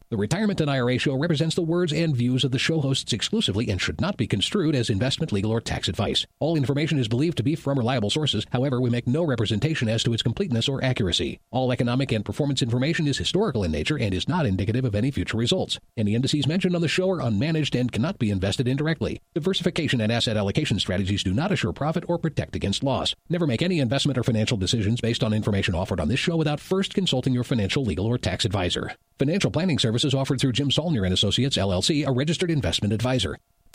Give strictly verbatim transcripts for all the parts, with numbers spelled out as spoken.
The Retirement and I R A Show represents the words and views of the show hosts exclusively and should not be construed as investment, legal, or tax advice. All information is believed to be from reliable sources. However, we make no representation as to its completeness or accuracy. All economic and performance information is historical in nature and is not indicative of any future results. Any indices mentioned on the show are unmanaged and cannot be invested indirectly. Diversification and asset allocation strategies do not assure profit or protect against loss. Never make any investment or financial decisions based on information offered on this show without first consulting your financial, legal, or tax advisor. Financial planning services offered through Jim Saulnier and Associates, L L C, a registered investment advisor.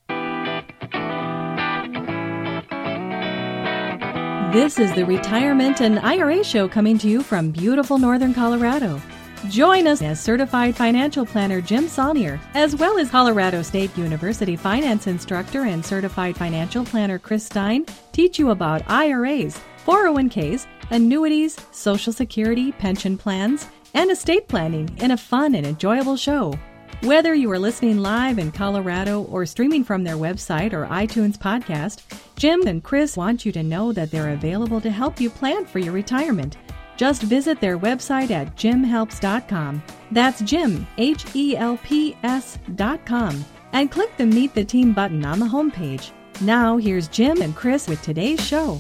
This is the Retirement and I R A Show coming to you from beautiful northern Colorado. Join us as Certified Financial Planner Jim Saulnier, as well as Colorado State University Finance Instructor and Certified Financial Planner Chris Stein, teach you about I R As, four oh one k's, annuities, Social Security, pension plans, and estate planning in a fun and enjoyable show. Whether you are listening live in Colorado or streaming from their website or iTunes podcast, Jim and Chris want you to know that they're available to help you plan for your retirement. Just visit their website at jim helps dot com. That's Jim, H E L P S dot com. And click the Meet the Team button on the homepage. Now, here's Jim and Chris with today's show.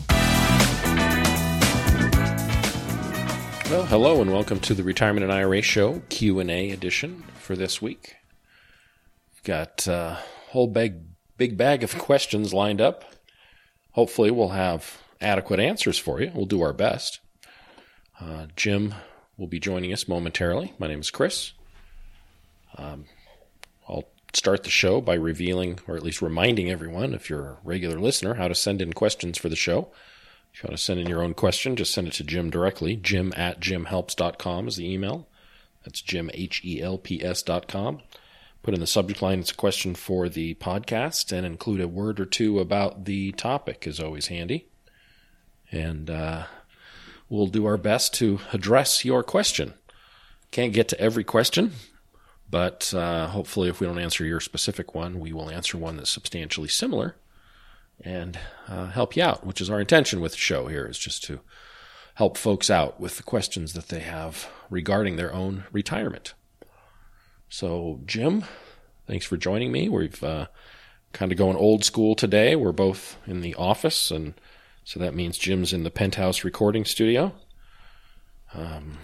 Well, hello and welcome to the Retirement and I R A Show Q and A edition for this week. We've got a whole big, big bag of questions lined up. Hopefully we'll have adequate answers for you. We'll do our best. Uh, Jim will be joining us momentarily. My name is Chris. Um, I'll start the show by revealing, or at least reminding everyone, if you're a regular listener, how to send in questions for the show. If you want to send in your own question, just send it to Jim directly. Jim at jim helps dot com is the email. That's Jim, H E L P S dot com. Put in the subject line, it's a question for the podcast, and include a word or two about the topic is always handy. And uh, we'll do our best to address your question. Can't get to every question, but uh, hopefully if we don't answer your specific one, we will answer one that's substantially similar and uh, help you out, which is our intention with the show here, is just to help folks out with the questions that they have regarding their own retirement. So, Jim, thanks for joining me. We've uh, kind of going old school today. We're both in the office, and so that means Jim's in the penthouse recording studio. Um,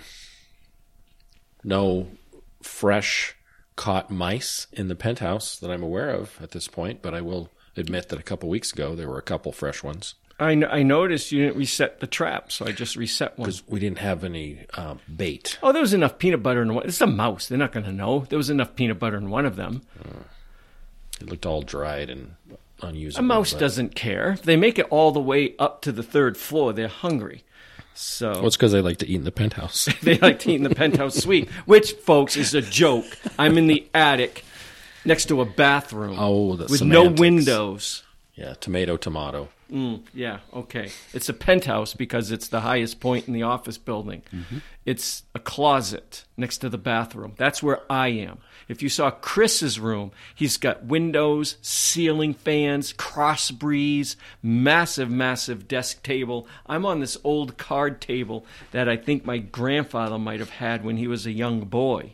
no fresh caught mice in the penthouse that I'm aware of at this point, but I will admit that a couple weeks ago there were a couple fresh ones. I, n- I noticed you didn't reset the trap, so I just reset one. Because we didn't have any uh, bait. Oh, there was enough peanut butter in one. It's a mouse. They're not going to know. There was enough peanut butter in one of them. Uh, it looked all dried and unusable. A mouse but... doesn't care. They make it all the way up to the third floor. They're hungry. So well, it's because they like to eat in the penthouse. They like to eat in the penthouse suite, which, folks, is a joke. I'm in the attic next to a bathroom oh, the with semantics. no windows. Yeah, tomato, tomato. Mm, yeah, okay. It's a penthouse because it's the highest point in the office building. Mm-hmm. It's a closet next to the bathroom. That's where I am. If you saw Chris's room, he's got windows, ceiling fans, cross breeze, massive, massive desk table. I'm on this old card table that I think my grandfather might have had when he was a young boy.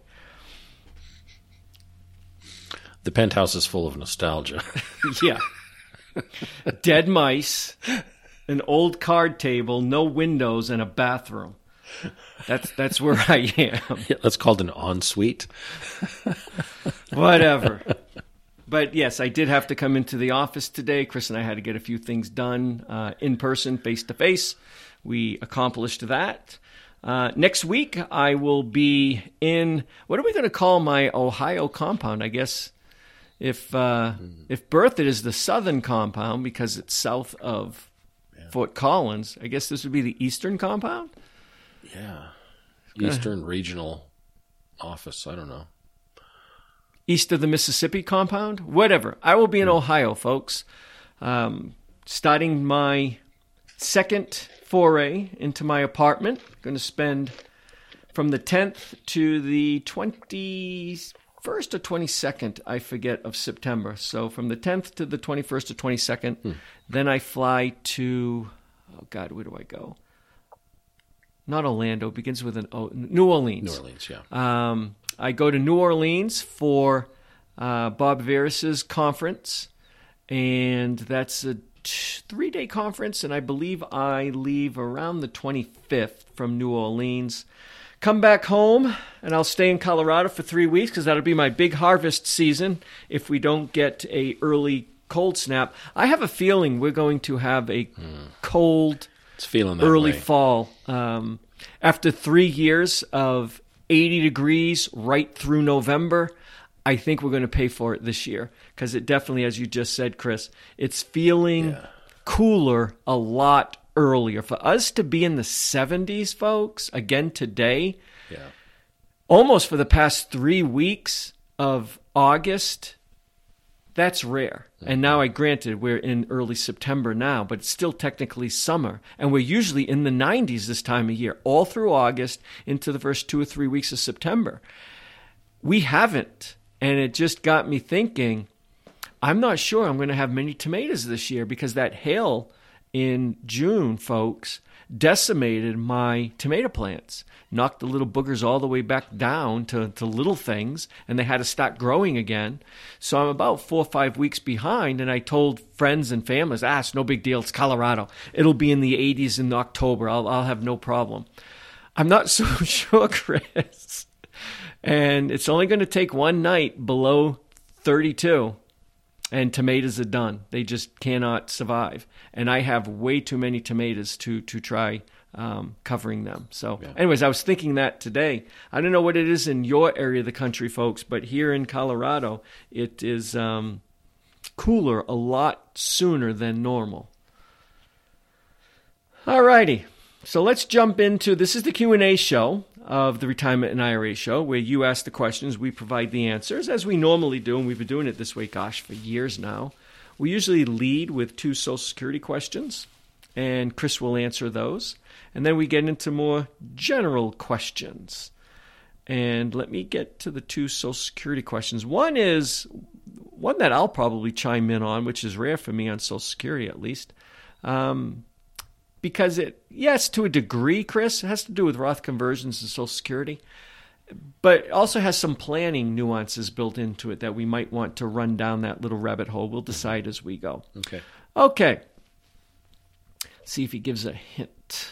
The penthouse is full of nostalgia. Yeah. Dead mice, an old card table, no windows, and a bathroom. That's that's where I am. Yeah, that's called an ensuite. Whatever. But yes, I did have to come into the office today. Chris and I had to get a few things done uh, in person, face to face. We accomplished that. Uh, next week, I will be in, what are we going to call my Ohio compound? I guess if uh, mm. if Berthoud is the southern compound because it's south of yeah. Fort Collins, I guess this would be the eastern compound? Yeah. Eastern Regional Office. I don't know. East of the Mississippi compound? Whatever. I will be in Ohio, folks. Um, starting my second foray into my apartment. Going to spend from the tenth to the twenty-first or twenty-second, I forget, of September. So from the tenth to the twenty-first or twenty-second. Hmm. Then I fly to, oh God, where do I go? Not Orlando, begins with an O. New Orleans. New Orleans, yeah. Um, I go to New Orleans for uh, Bob Veris's conference, and that's a t- three-day conference, and I believe I leave around the twenty-fifth from New Orleans. Come back home, and I'll stay in Colorado for three weeks because that'll be my big harvest season if we don't get a early cold snap. I have a feeling we're going to have a mm. cold, it's feeling that early way. fall. Um, after three years of eighty degrees right through November, I think we're going to pay for it this year because it definitely, as you just said, Chris, it's feeling yeah. cooler a lot earlier. For us to be in the seventies, folks, again today, yeah. almost for the past three weeks of August, that's rare. Mm-hmm. And now, I granted, we're in early September now, but it's still technically summer. And we're usually in the nineties this time of year, all through August into the first two or three weeks of September. We haven't. And it just got me thinking, I'm not sure I'm going to have many tomatoes this year because that hail in June, folks, decimated my tomato plants, knocked the little boogers all the way back down to, to little things, and they had to start growing again. So I'm about four or five weeks behind, and I told friends and families, ah, it's no big deal, it's Colorado. It'll be in the eighties in October. I'll, I'll have no problem. I'm not so sure, Chris. And it's only going to take one night below thirty-two, and tomatoes are done. They just cannot survive. And I have way too many tomatoes to to try um, covering them. So yeah. anyways, I was thinking that today. I don't know what it is in your area of the country, folks, but here in Colorado, it is um, cooler a lot sooner than normal. All righty. So let's jump into, this is the Q and A show of the Retirement and I R A Show, where you ask the questions, we provide the answers, as we normally do, and we've been doing it this way, gosh, for years now. We usually lead with two Social Security questions, and Chris will answer those. And then we get into more general questions. And let me get to the two Social Security questions. One is one that I'll probably chime in on, which is rare for me on Social Security at least. Um, because it, yes, to a degree, Chris, it has to do with Roth conversions and Social Security. But it also has some planning nuances built into it that we might want to run down that little rabbit hole. We'll decide as we go. Okay. Okay. See if he gives a hint.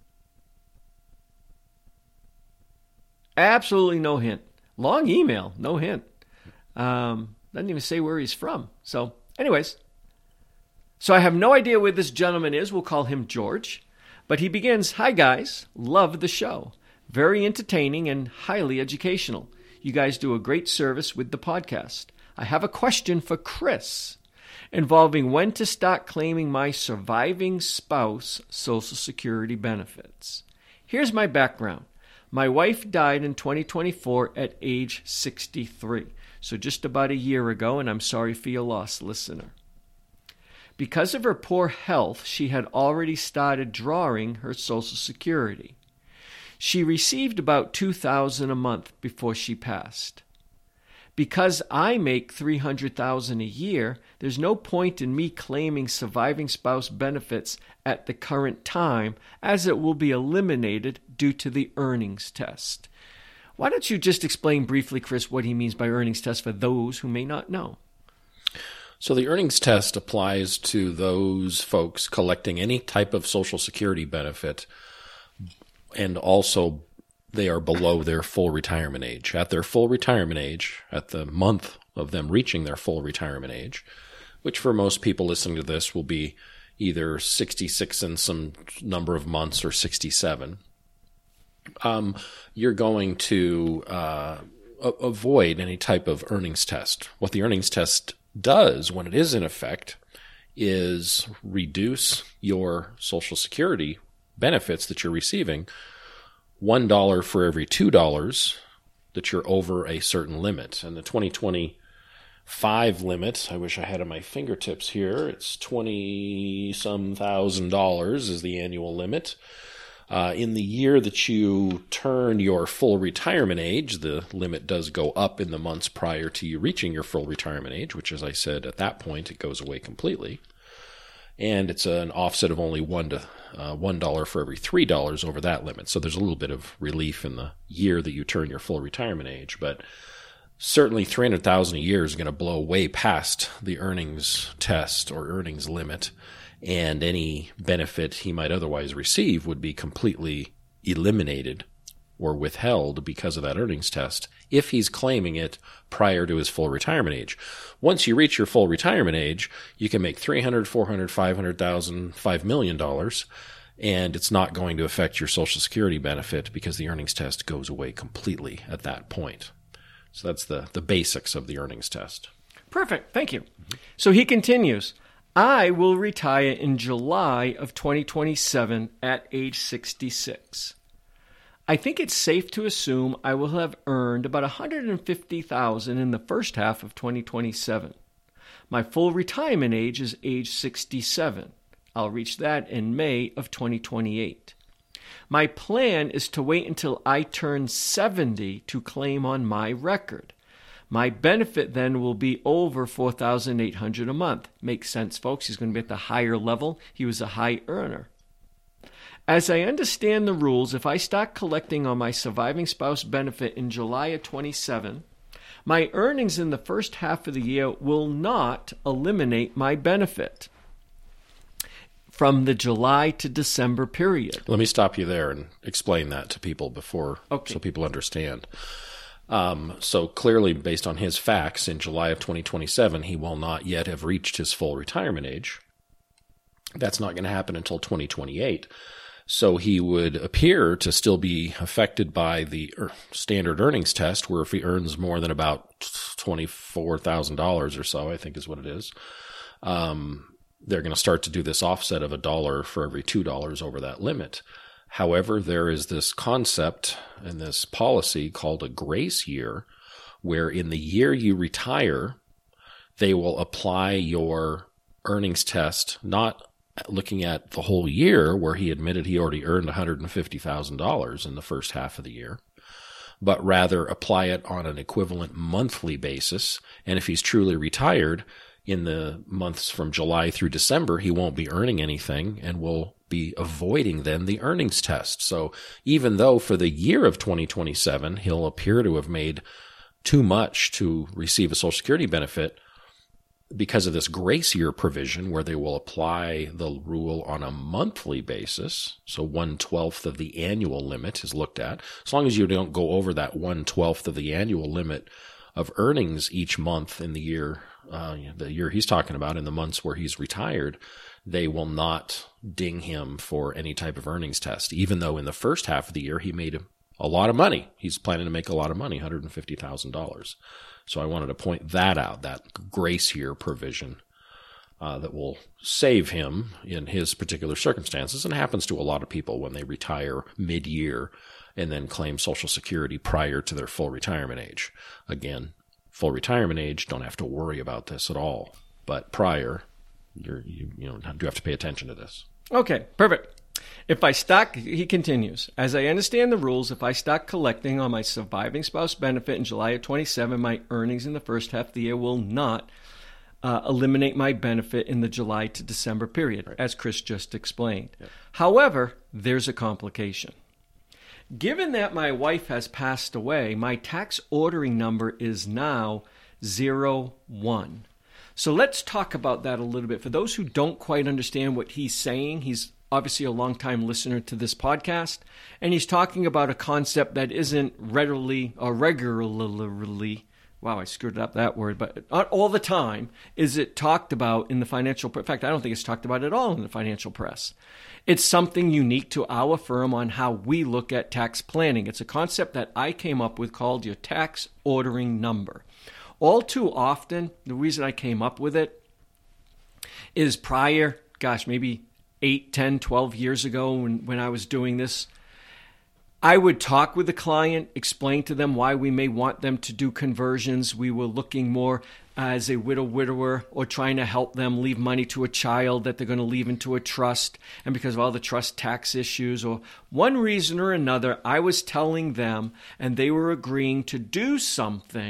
Absolutely no hint. Long email, no hint. Um, doesn't even say where he's from. So, anyways. So I have no idea where this gentleman is. We'll call him George. But he begins, "Hi, guys. Love the show. Very entertaining and highly educational. You guys do a great service with the podcast. I have a question for Chris involving when to start claiming my surviving spouse Social Security benefits. Here's my background. My wife died in twenty twenty-four at age sixty-three, so just about a year ago, and I'm sorry for your loss, listener. Because of her poor health, she had already started drawing her Social Security. She received about two thousand dollars a month before she passed. Because I make three hundred thousand dollars a year, there's no point in me claiming surviving spouse benefits at the current time, as it will be eliminated due to the earnings test." Why don't you just explain briefly, Chris, what he means by earnings test for those who may not know? So the earnings test applies to those folks collecting any type of Social Security benefit, and also they are below their full retirement age. At their full retirement age, at the month of them reaching their full retirement age, which for most people listening to this will be either sixty-six in some number of months or sixty-seven, um, you're going to uh, a- avoid any type of earnings test. What the earnings test does when it is in effect is reduce your Social Security benefits that you're receiving one dollar for every two dollars that you're over a certain limit. And the twenty twenty-five limit, I wish I had at my fingertips here, it's twenty-some thousand dollars is the annual limit. Uh, in the year that you turn your full retirement age, the limit does go up in the months prior to you reaching your full retirement age, which, as I said, at that point, it goes away completely. and it's an offset of only one to uh, one dollar for every three dollars over that limit. So there's a little bit of relief in the year that you turn your full retirement age, but certainly three hundred thousand dollars a year is going to blow way past the earnings test or earnings limit, and any benefit he might otherwise receive would be completely eliminated or withheld because of that earnings test if he's claiming it prior to his full retirement age. Once you reach your full retirement age, you can make three hundred thousand dollars, four hundred thousand dollars, five hundred thousand dollars, five million dollars, and it's not going to affect your Social Security benefit because the earnings test goes away completely at that point. So that's the, the basics of the earnings test. Perfect. Thank you. So he continues, I will retire in July of twenty twenty-seven at age sixty-six. I think it's safe to assume I will have earned about one hundred fifty thousand dollars in the first half of twenty twenty-seven. My full retirement age is age sixty-seven. I'll reach that in May of twenty twenty-eight. My plan is to wait until I turn seventy to claim on my record. My benefit then will be over four thousand eight hundred dollars a month. Makes sense, folks. He's going to be at the higher level. He was a high earner. As I understand the rules, if I start collecting on my surviving spouse benefit in July of twenty-seven, my earnings in the first half of the year will not eliminate my benefit from the July to December period. Let me stop you there and explain that to people before, okay. so people understand. Um, so clearly, based on his facts, in July of twenty twenty-seven, he will not yet have reached his full retirement age. That's not going to happen until twenty twenty-eight. So he would appear to still be affected by the standard earnings test, where if he earns more than about twenty-four thousand dollars or so, I think is what it is, um, they're going to start to do this offset of a dollar for every two dollars over that limit. However, there is this concept and this policy called a grace year, where in the year you retire, they will apply your earnings test, not looking at the whole year where he admitted he already earned one hundred fifty thousand dollars in the first half of the year, but rather apply it on an equivalent monthly basis. And if he's truly retired, in the months from July through December, he won't be earning anything and will be avoiding then the earnings test. So even though for the year of twenty twenty-seven, he'll appear to have made too much to receive a Social Security benefit, because of this grace year provision where they will apply the rule on a monthly basis, so one twelfth of the annual limit is looked at. As long as you don't go over that one twelfth of the annual limit of earnings each month in the year, uh, the year he's talking about, in the months where he's retired, they will not ding him for any type of earnings test, even though in the first half of the year he made a lot of money. He's planning to make a lot of money, one hundred fifty thousand dollars. So I wanted to point that out, that grace year provision uh, that will save him in his particular circumstances, and happens to a lot of people when they retire mid-year and then claim Social Security prior to their full retirement age. Again, full retirement age, don't have to worry about this at all. But prior, you're, you you know do have to pay attention to this. Okay, perfect. If I start, he continues, as I understand the rules, if I start collecting on my surviving spouse benefit in July of twenty-seven, my earnings in the first half of the year will not uh, eliminate my benefit in the July to December period, right, as Chris just explained. Yep. However, there's a complication. Given that my wife has passed away, my tax ordering number is now zero one. So let's talk about that a little bit. For those who don't quite understand what he's saying, he's obviously a longtime listener to this podcast, and he's talking about a concept that isn't readily or regularly, wow, I screwed up that word, but not all the time is it talked about in the financial press. In fact, I don't think it's talked about at all in the financial press. It's something unique to our firm on how we look at tax planning. It's a concept that I came up with called your tax ordering number. All too often, the reason I came up with it is prior, gosh, maybe eight, ten, twelve years ago when, when I was doing this, I would talk with the client, explain to them why we may want them to do conversions. We were looking more as a widow-widower or trying to help them leave money to a child that they're going to leave into a trust. And because of all the trust tax issues or one reason or another, I was telling them and they were agreeing to do something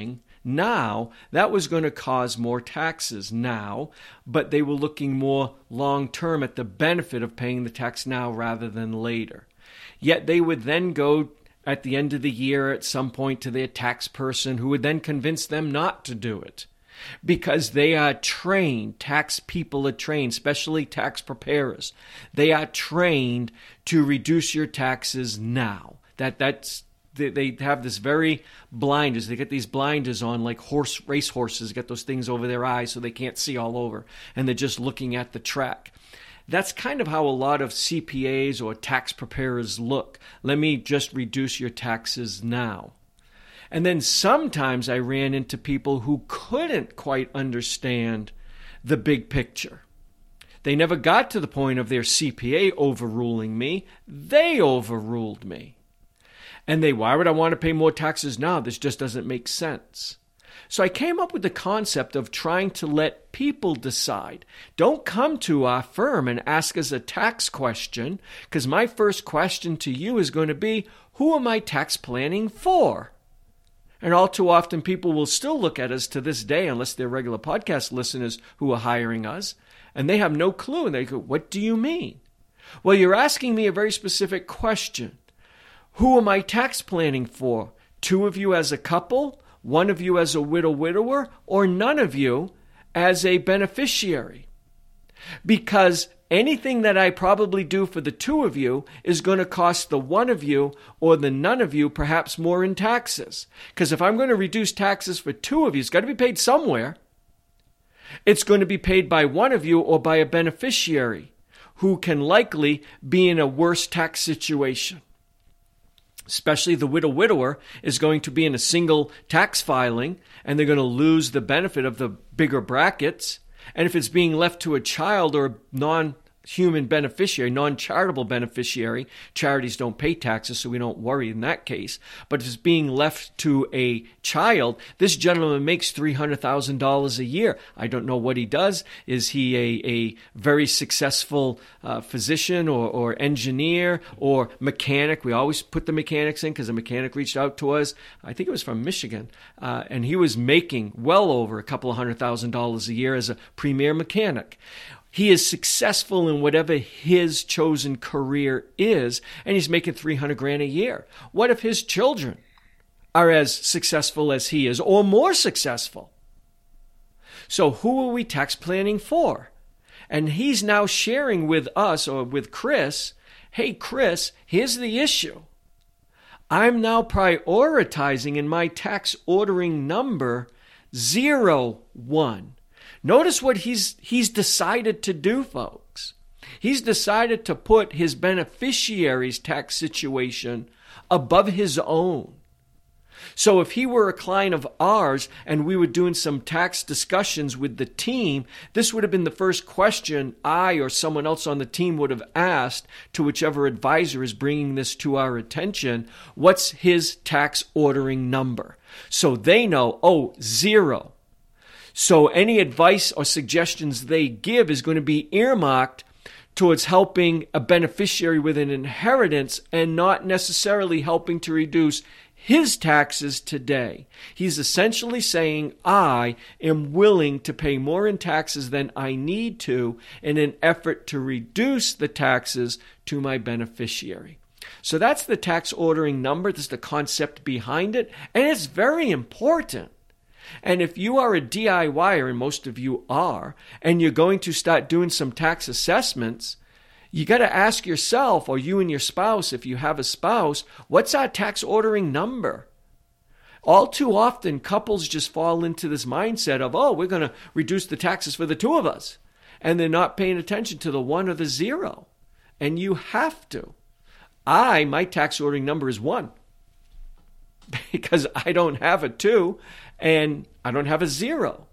now, that was going to cause more taxes now, but they were looking more long-term at the benefit of paying the tax now rather than later. Yet they would then go at the end of the year at some point to their tax person who would then convince them not to do it. Because they are trained, tax people are trained, especially tax preparers. They are trained to reduce your taxes now. That that's they, they have this very blinders. They get these blinders on like horse race horses, get those things over their eyes so they can't see all over, and they're just looking at the track. That's kind of how a lot of C P As or tax preparers look. Let me just reduce your taxes now. And then sometimes I ran into people who couldn't quite understand the big picture. They never got to the point of their C P A overruling me. They overruled me. And they, why would I want to pay more taxes now? This just doesn't make sense. So I came up with the concept of trying to let people decide. Don't come to our firm and ask us a tax question, because my first question to you is going to be, who am I tax planning for? And all too often people will still look at us to this day, unless they're regular podcast listeners who are hiring us, and they have no clue. And they go, what do you mean? Well, you're asking me a very specific question. Who am I tax planning for? Two of you as a couple? One of you as a widow-widower, or none of you as a beneficiary? Because anything that I probably do for the two of you is going to cost the one of you or the none of you perhaps more in taxes. Because if I'm going to reduce taxes for two of you, it's got to be paid somewhere. It's going to be paid by one of you or by a beneficiary who can likely be in a worse tax situation. Especially the widow-widower is going to be in a single tax filing, and they're going to lose the benefit of the bigger brackets. And if it's being left to a child or a non-human beneficiary, non-charitable beneficiary, charities don't pay taxes, so we don't worry in that case. But if it's being left to a child, this gentleman makes three hundred thousand dollars a year. I don't know what he does. Is he a, a very successful uh, physician or, or engineer or mechanic? We always put the mechanics in because the mechanic reached out to us. I think it was from Michigan. Uh, and he was making well over a couple of hundred thousand dollars a year as a premier mechanic. He is successful in whatever his chosen career is, and he's making three hundred grand a year. What if his children are as successful as he is, or more successful? So who are we tax planning for? And he's now sharing with us, or with Chris, hey, Chris, here's the issue. I'm now prioritizing in my tax ordering number zero one. Notice what he's he's decided to do, folks. He's decided to put his beneficiary's tax situation above his own. So if he were a client of ours and we were doing some tax discussions with the team, this would have been the first question I or someone else on the team would have asked to whichever advisor is bringing this to our attention. What's his tax ordering number? So they know, oh, zero. So any advice or suggestions they give is going to be earmarked towards helping a beneficiary with an inheritance and not necessarily helping to reduce his taxes today. He's essentially saying, I am willing to pay more in taxes than I need to in an effort to reduce the taxes to my beneficiary. So that's the tax ordering number. That's the concept behind it. And it's very important. And if you are a D I Y er, and most of you are, and you're going to start doing some tax assessments, you got to ask yourself, or you and your spouse, if you have a spouse, what's our tax ordering number? All too often, couples just fall into this mindset of, oh, we're going to reduce the taxes for the two of us. And they're not paying attention to the one or the zero. And you have to. I, my tax ordering number is one. Because I don't have a two. And I don't have a zero.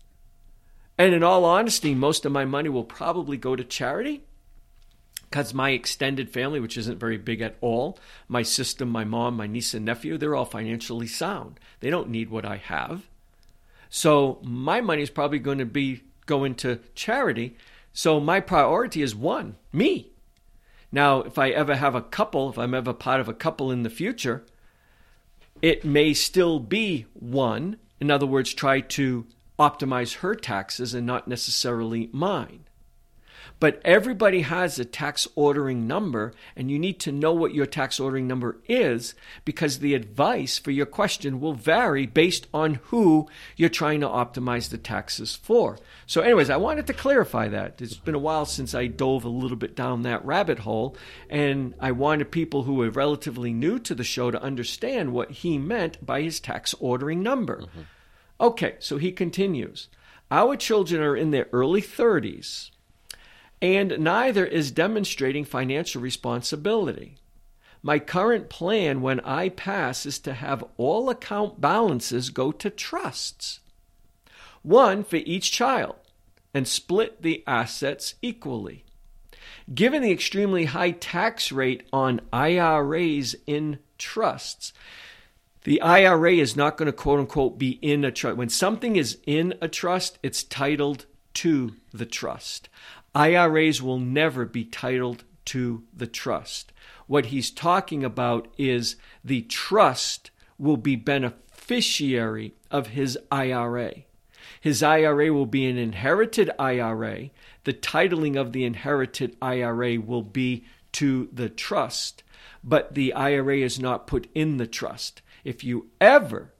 And in all honesty, most of my money will probably go to charity because my extended family, which isn't very big at all, my sister, my mom, my niece and nephew, they're all financially sound. They don't need what I have. So my money is probably going to be going to charity. So my priority is one, me. Now, if I ever have a couple, if I'm ever part of a couple in the future, it may still be one, In other words, try to optimize her taxes and not necessarily mine. But everybody has a tax ordering number, and you need to know what your tax ordering number is, because the advice for your question will vary based on who you're trying to optimize the taxes for. So anyways, I wanted to clarify that. It's been a while since I dove a little bit down that rabbit hole, and I wanted people who are relatively new to the show to understand what he meant by his tax ordering number. Mm-hmm. Okay, so he continues. Our children are in their early thirties, and neither is demonstrating financial responsibility. My current plan when I pass is to have all account balances go to trusts, one for each child, and split the assets equally. Given the extremely high tax rate on I R As in trusts, the I R A is not going to quote-unquote be in a trust. When something is in a trust, it's titled to the trust. I R As will never be titled to the trust. What he's talking about is the trust will be beneficiary of his I R A. His I R A will be an inherited I R A. The titling of the inherited I R A will be to the trust, but the I R A is not put in the trust. If you ever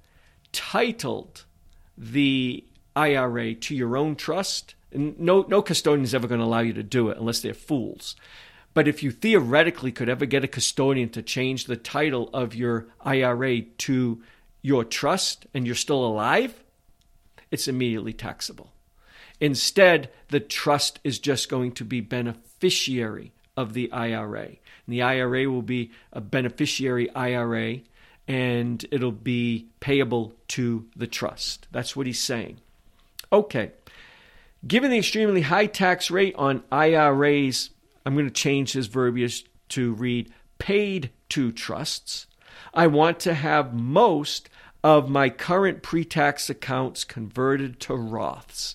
titled the I R A to your own trust, no, no custodian is ever going to allow you to do it unless they're fools. But if you theoretically could ever get a custodian to change the title of your I R A to your trust and you're still alive, it's immediately taxable. Instead, the trust is just going to be beneficiary of the I R A. And the I R A will be a beneficiary I R A, and it'll be payable to the trust. That's what he's saying. Okay. Given the extremely high tax rate on I R As, I'm going to change his verbiage to read paid to trusts. I want to have most of my current pre-tax accounts converted to Roths.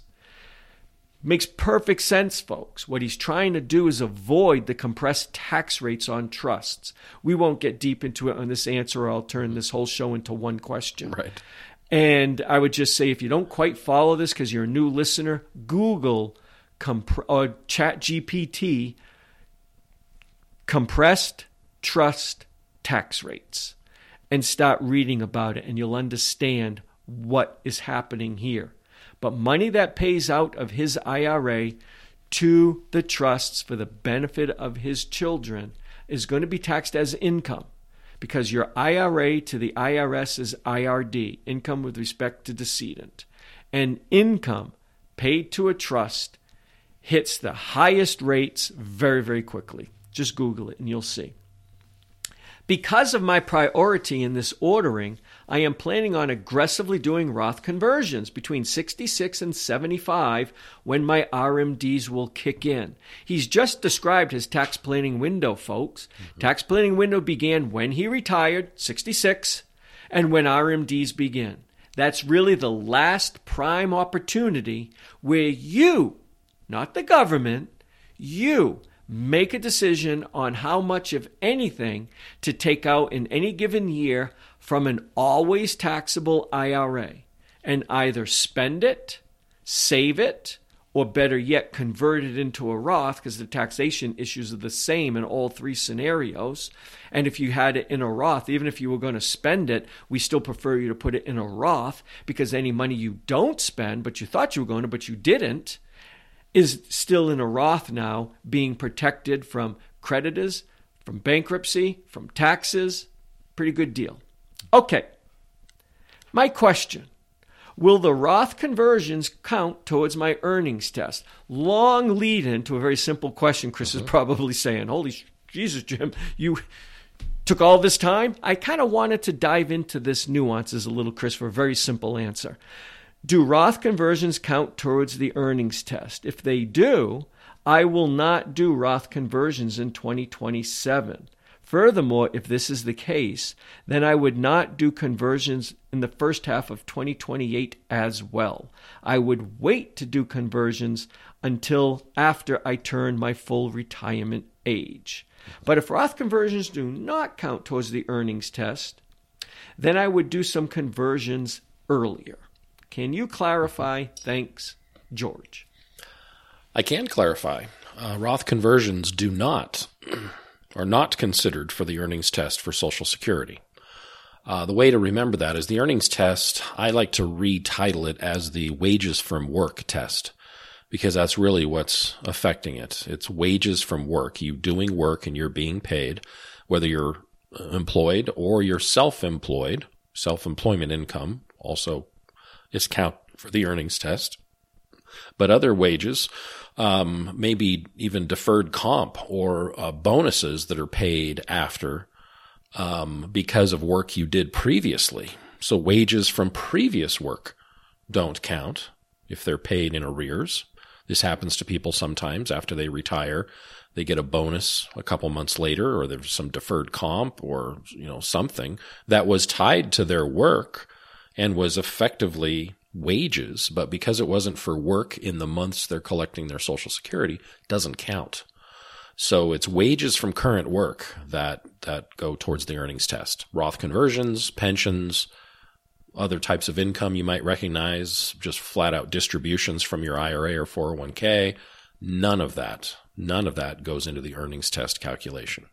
Makes perfect sense, folks. What he's trying to do is avoid the compressed tax rates on trusts. We won't get deep into it on this answer, or I'll turn this whole show into one question. Right. And I would just say, if you don't quite follow this because you're a new listener, Google comp- or ChatGPT compressed trust tax rates and start reading about it, and you'll understand what is happening here. But money that pays out of his I R A to the trusts for the benefit of his children is going to be taxed as income, because your I R A to the I R S is I R D, income with respect to decedent. And income paid to a trust hits the highest rates very, very quickly. Just Google it and you'll see. Because of my priority in this ordering, I am planning on aggressively doing Roth conversions between sixty-six and seventy-five when my R M Ds will kick in. He's just described his tax planning window, folks. Mm-hmm. Tax planning window began when he retired, sixty-six, and when R M Ds begin. That's really the last prime opportunity where you, not the government, you make a decision on how much, if anything, to take out in any given year from an always taxable I R A, and either spend it, save it, or better yet, convert it into a Roth, because the taxation issues are the same in all three scenarios. And if you had it in a Roth, even if you were going to spend it, we still prefer you to put it in a Roth, because any money you don't spend, but you thought you were going to, but you didn't, is still in a Roth now, being protected from creditors, from bankruptcy, from taxes. Pretty good deal. Okay. My question. Will the Roth conversions count towards my earnings test? Long lead into a very simple question. Chris mm-hmm. is probably saying, holy Jesus, Jim, you took all this time? I kind of wanted to dive into this nuances a little, Chris, for a very simple answer. Do Roth conversions count towards the earnings test? If they do, I will not do Roth conversions in twenty twenty-seven. Furthermore, if this is the case, then I would not do conversions in the first half of twenty twenty-eight as well. I would wait to do conversions until after I turn my full retirement age. But if Roth conversions do not count towards the earnings test, then I would do some conversions earlier. Can you clarify? Thanks, George. I can clarify. Uh, Roth conversions do not, are not considered for the earnings test for Social Security. Uh, the way to remember that is the earnings test, I like to retitle it as the wages from work test, because that's really what's affecting it. It's wages from work, you doing work and you're being paid, whether you're employed or you're self-employed. Self-employment income also is count for the earnings test. But other wages, um, maybe even deferred comp or uh, bonuses that are paid after um, because of work you did previously. So wages from previous work don't count if they're paid in arrears. This happens to people sometimes after they retire. They get a bonus a couple months later, or there's some deferred comp or, you know, something that was tied to their work and was effectively wages, but because it wasn't for work in the months they're collecting their Social Security, doesn't count. So it's wages from current work that that go towards the earnings test. Roth conversions, pensions, other types of income you might recognize, just flat out distributions from your I R A or four oh one k, none of that, none of that goes into the earnings test calculation.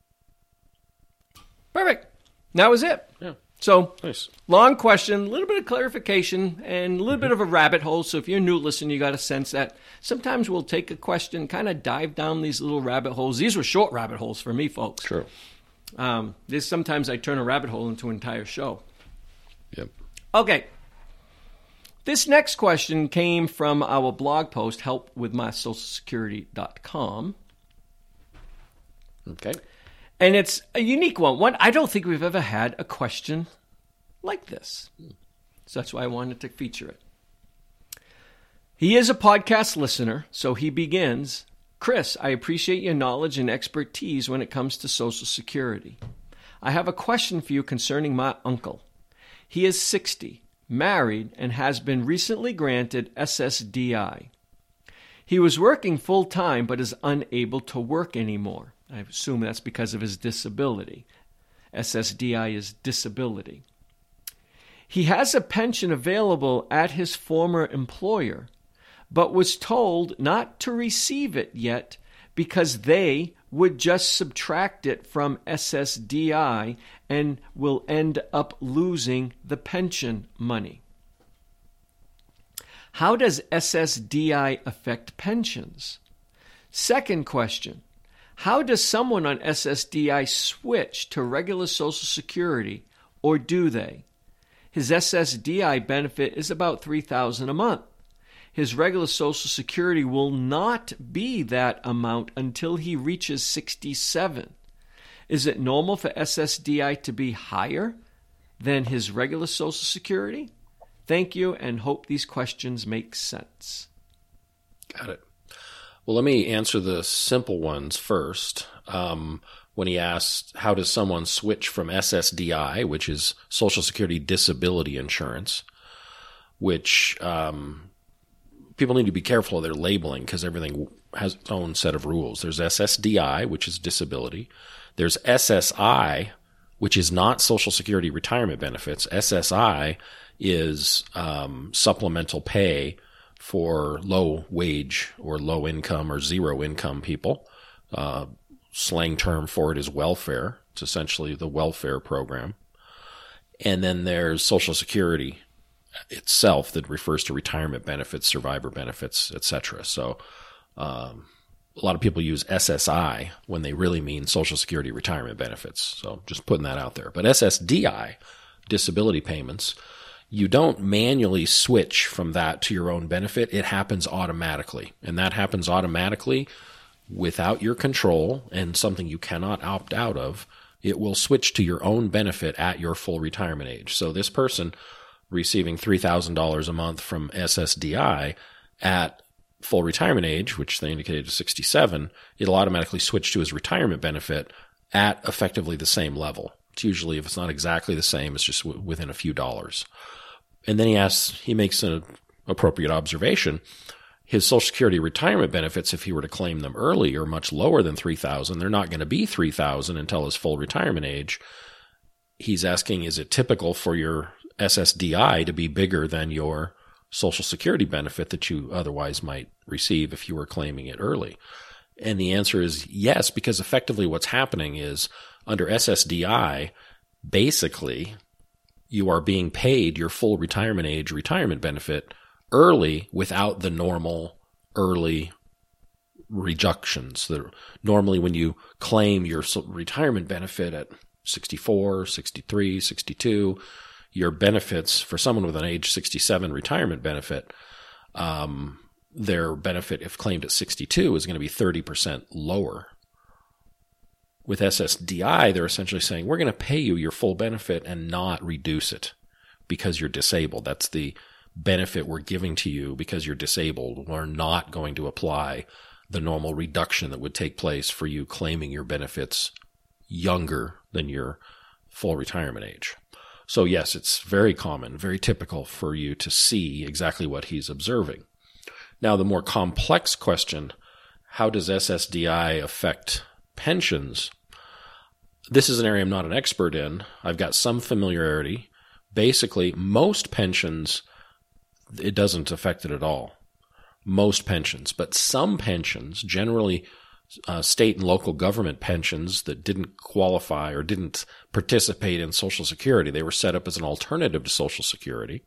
Perfect. That was it. Yeah. So, Nice. Long question, a little bit of clarification, and a little mm-hmm. bit of a rabbit hole. So if you're new listening, you got a sense that sometimes we'll take a question, kind of dive down these little rabbit holes. These were short rabbit holes for me, folks. True. Um, this, sometimes I turn a rabbit hole into an entire show. Yep. Okay. This next question came from our blog post, help with my social security dot com. Okay. And it's a unique one. One, I don't think we've ever had a question like this. So that's why I wanted to feature it. He is a podcast listener, so he begins, Chris, I appreciate your knowledge and expertise when it comes to Social Security. I have a question for you concerning my uncle. He is sixty, married, and has been recently granted S S D I. He was working full-time but is unable to work anymore. I assume that's because of his disability. S S D I is disability. He has a pension available at his former employer, but was told not to receive it yet because they would just subtract it from S S D I and will end up losing the pension money. How does S S D I affect pensions? Second question. How does someone on S S D I switch to regular Social Security, or do they? His S S D I benefit is about three thousand dollars a month. His regular Social Security will not be that amount until he reaches sixty-seven. Is it normal for S S D I to be higher than his regular Social Security? Thank you, and hope these questions make sense. Got it. Well, let me answer the simple ones first. Um, when he asked, how does someone switch from S S D I, which is Social Security Disability Insurance, which um, people need to be careful of their labeling because everything has its own set of rules. There's S S D I, which is disability. There's S S I, which is not Social Security retirement benefits. S S I is um, supplemental pay for low wage or low income or zero income people. Uh, slang term for it is welfare. It's essentially the welfare program. And then there's Social Security itself that refers to retirement benefits, survivor benefits, et cetera. So um, a lot of people use S S I when they really mean Social Security retirement benefits. So just putting that out there. But S S D I, disability payments, you don't manually switch from that to your own benefit. It happens automatically. And that happens automatically without your control and something you cannot opt out of. It will switch to your own benefit at your full retirement age. So this person receiving three thousand dollars a month from S S D I at full retirement age, which they indicated is sixty-seven, it'll automatically switch to his retirement benefit at effectively the same level. It's usually, if it's not exactly the same, it's just w- within a few dollars. And then he asks, he makes an appropriate observation. His Social Security retirement benefits, if he were to claim them early, are much lower than three thousand dollars. They're not going to be three thousand dollars until his full retirement age. He's asking, is it typical for your S S D I to be bigger than your Social Security benefit that you otherwise might receive if you were claiming it early? And the answer is yes, because effectively what's happening is under S S D I, basically you are being paid your full retirement age retirement benefit early without the normal early reductions. That normally when you claim your retirement benefit at sixty-four, sixty-three, sixty-two, your benefits for someone with an age sixty-seven retirement benefit, um, their benefit, if claimed at sixty-two, is going to be thirty percent lower. With S S D I, they're essentially saying, we're going to pay you your full benefit and not reduce it because you're disabled. That's the benefit we're giving to you because you're disabled. We're not going to apply the normal reduction that would take place for you claiming your benefits younger than your full retirement age. So yes, it's very common, very typical for you to see exactly what he's observing. Now, the more complex question, how does S S D I affect pensions? This is an area I'm not an expert in. I've got some familiarity. Basically, most pensions, it doesn't affect it at all. Most pensions. But some pensions, generally uh, state and local government pensions that didn't qualify or didn't participate in Social Security, they were set up as an alternative to Social Security.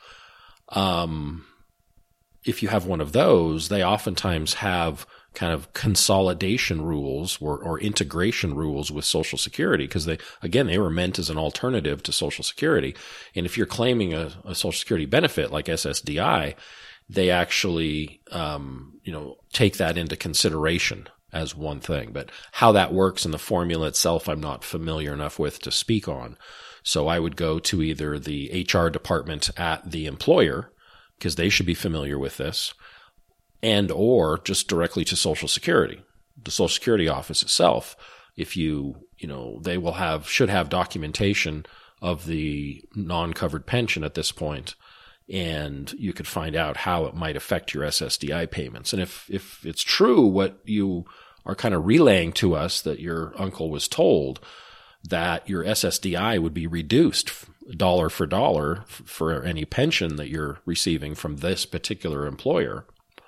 Um, if you have one of those, they oftentimes have kind of consolidation rules or, or integration rules with Social Security because they, again, they were meant as an alternative to Social Security. And if you're claiming a, a Social Security benefit like S S D I, they actually, um, you know, take that into consideration as one thing. But how that works in the formula itself, I'm not familiar enough with to speak on. So I would go to either the H R department at the employer, because they should be familiar with this, and or just directly to Social Security, the Social Security office itself. If you, you know, they will have, should have documentation of the non-covered pension at this point, and you could find out how it might affect your S S D I payments. And if, if it's true what you are kind of relaying to us, that your uncle was told that your S S D I would be reduced dollar for dollar for any pension that you're receiving from this particular employer,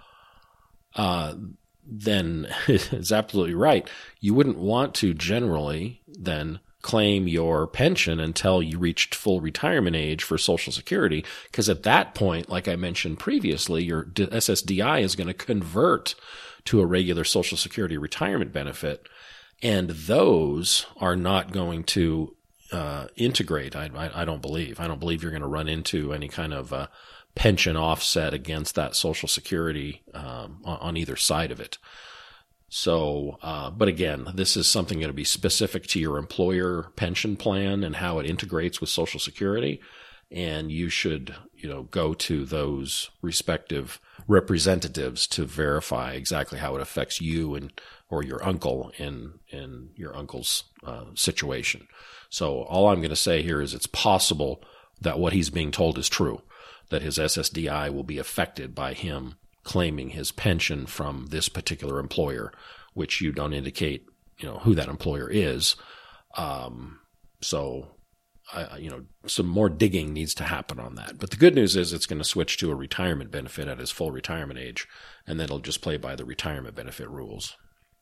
uh, then it's absolutely right. You wouldn't want to generally then claim your pension until you reached full retirement age for Social Security, because at that point, like I mentioned previously, your S S D I is going to convert to a regular Social Security retirement benefit, and those are not going to uh, integrate. I, I, I don't believe. I don't believe you're going to run into any kind of uh, pension offset against that Social Security um, on, on either side of it. So, uh, but again, this is something going to be specific to your employer pension plan and how it integrates with Social Security. And you should, you know, go to those respective representatives to verify exactly how it affects you and or your uncle in in your uncle's uh, situation. So all I'm going to say here is it's possible that what he's being told is true, that his S S D I will be affected by him claiming his pension from this particular employer, which you don't indicate, you know, who that employer is. Um, so, I, you know, some more digging needs to happen on that. But the good news is it's going to switch to a retirement benefit at his full retirement age, and then it'll just play by the retirement benefit rules.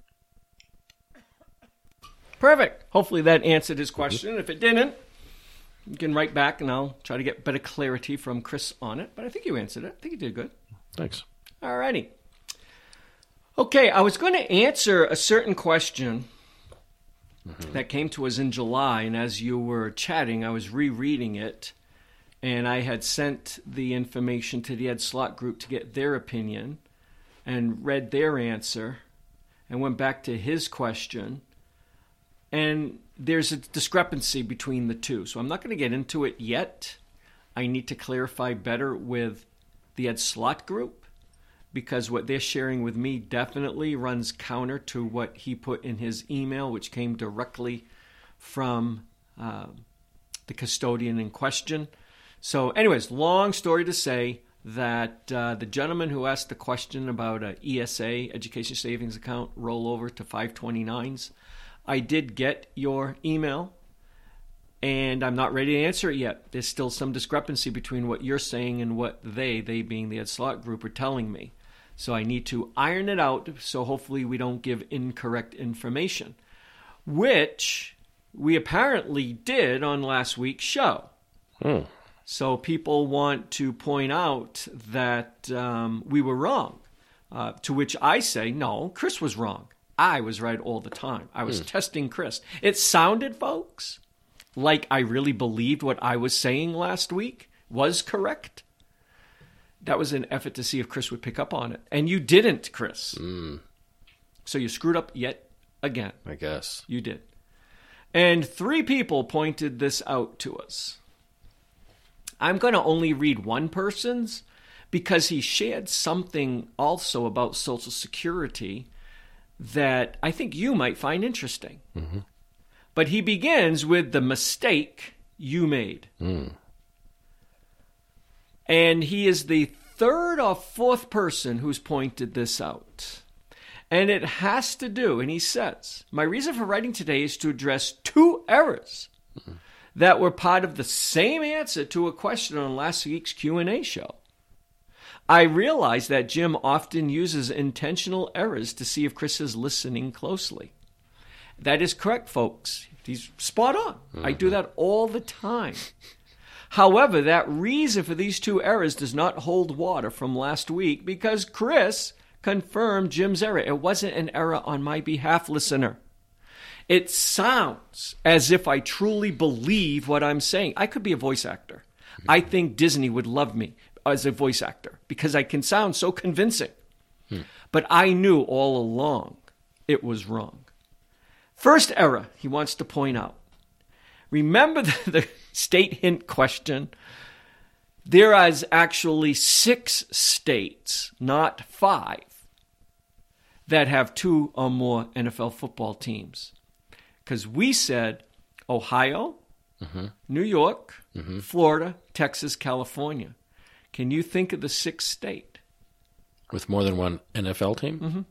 Perfect. Hopefully that answered his question. If it didn't, you can write back and I'll try to get better clarity from Chris on it. But I think you answered it. I think you did good. Thanks. All righty. Okay, I was going to answer a certain question mm-hmm. that came to us in July, and as you were chatting, I was rereading it, and I had sent the information to the Ed Slott group to get their opinion, and read their answer, and went back to his question, and there's a discrepancy between the two, so I'm not going to get into it yet. I need to clarify better with the Ed Slott group, because what they're sharing with me definitely runs counter to what he put in his email, which came directly from uh, the custodian in question. So anyways, long story to say that uh, the gentleman who asked the question about a E S A, Education Savings Account, rollover to five twenty-nines, I did get your email, and I'm not ready to answer it yet. There's still some discrepancy between what you're saying and what they, they being the Ed Slott Group, are telling me. So I need to iron it out, so hopefully we don't give incorrect information, which we apparently did on last week's show. Hmm. So people want to point out that um, we were wrong, uh, to which I say, no, Chris was wrong. I was right all the time. I was hmm. testing Chris. It sounded, folks, like I really believed what I was saying last week was correct. That was an effort to see if Chris would pick up on it. And you didn't, Chris. Mm. So you screwed up yet again. I guess. You did. And three people pointed this out to us. I'm going to only read one person's because he shared something also about Social Security that I think you might find interesting. Mm-hmm. But he begins with the mistake you made. Mm. And he is the third or fourth person who's pointed this out. And it has to do, and he says, my reason for writing today is to address two errors mm-hmm. that were part of the same answer to a question on last week's Q and A show. I realize that Jim often uses intentional errors to see if Chris is listening closely. That is correct, folks. He's spot on. Mm-hmm. I do that all the time. However, that reason for these two errors does not hold water from last week because Chris confirmed Jim's error. It wasn't an error on my behalf, listener. It sounds as if I truly believe what I'm saying. I could be a voice actor. I think Disney would love me as a voice actor because I can sound so convincing. Hmm. But I knew all along it was wrong. First error he wants to point out. Remember the, the state hint question? There is actually six states, not five, that have two or more N F L football teams. Because we said Ohio, mm-hmm. New York, mm-hmm. Florida, Texas, California. Can you think of the sixth state? With more than one N F L team? Mm-hmm.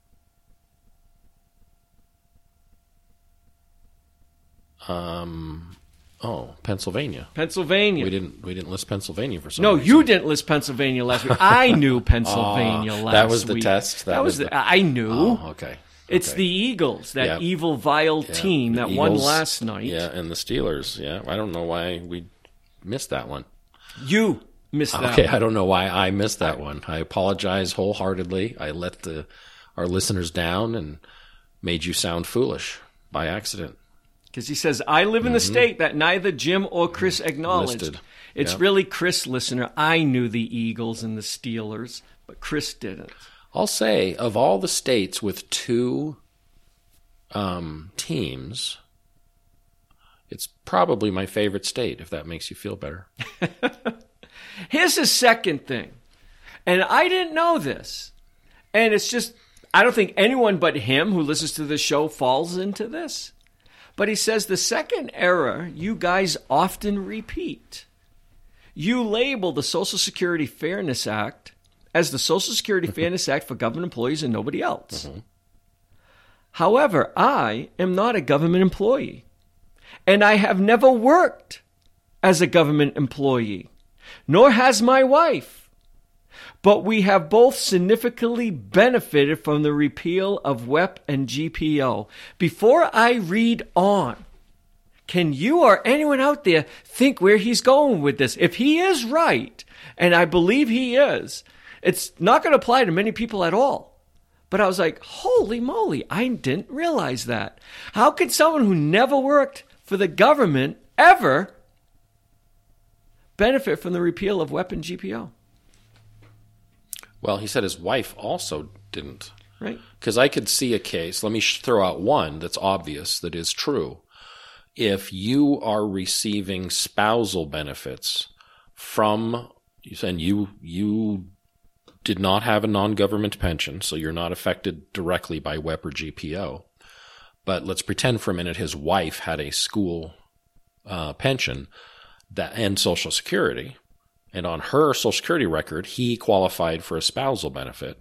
Um, oh, Pennsylvania. Pennsylvania. We didn't we didn't list Pennsylvania for some no, reason. No, you didn't list Pennsylvania last week. I knew Pennsylvania oh, last week. That was the week. test? That, that was, was the, the... I knew. Oh, okay. okay. It's the Eagles, that yeah. evil, vile yeah. team the that Eagles, won last night. Yeah, and the Steelers. Yeah, I don't know why we missed that one. You missed that okay, one. I don't know why I missed that one. I apologize wholeheartedly. I let the our listeners down and made you sound foolish by accident. Because he says, I live in the mm-hmm. state that neither Jim or Chris acknowledged. Listed. It's yep. really Chris, listener. I knew the Eagles and the Steelers, but Chris didn't. I'll say, of all the states with two um, teams, it's probably my favorite state, if that makes you feel better. Here's the second thing. And I didn't know this. And it's just, I don't think anyone but him who listens to the show falls into this. But he says the second error you guys often repeat. You label the Social Security Fairness Act as the Social Security Fairness Act for government employees and nobody else. Mm-hmm. However, I am not a government employee, and I have never worked as a government employee, nor has my wife. But we have both significantly benefited from the repeal of W E P and G P O. Before I read on, can you or anyone out there think where he's going with this? If he is right, and I believe he is, it's not going to apply to many people at all. But I was like, holy moly, I didn't realize that. How could someone who never worked for the government ever benefit from the repeal of W E P and G P O? Well, he said his wife also didn't. Right. Because I could see a case. Let me throw out one that's obvious, that is true. If you are receiving spousal benefits from, and you you did not have a non-government pension, so you're not affected directly by W E P or G P O. But let's pretend for a minute his wife had a school uh, pension that and Social Security. And on her Social Security record, he qualified for a spousal benefit.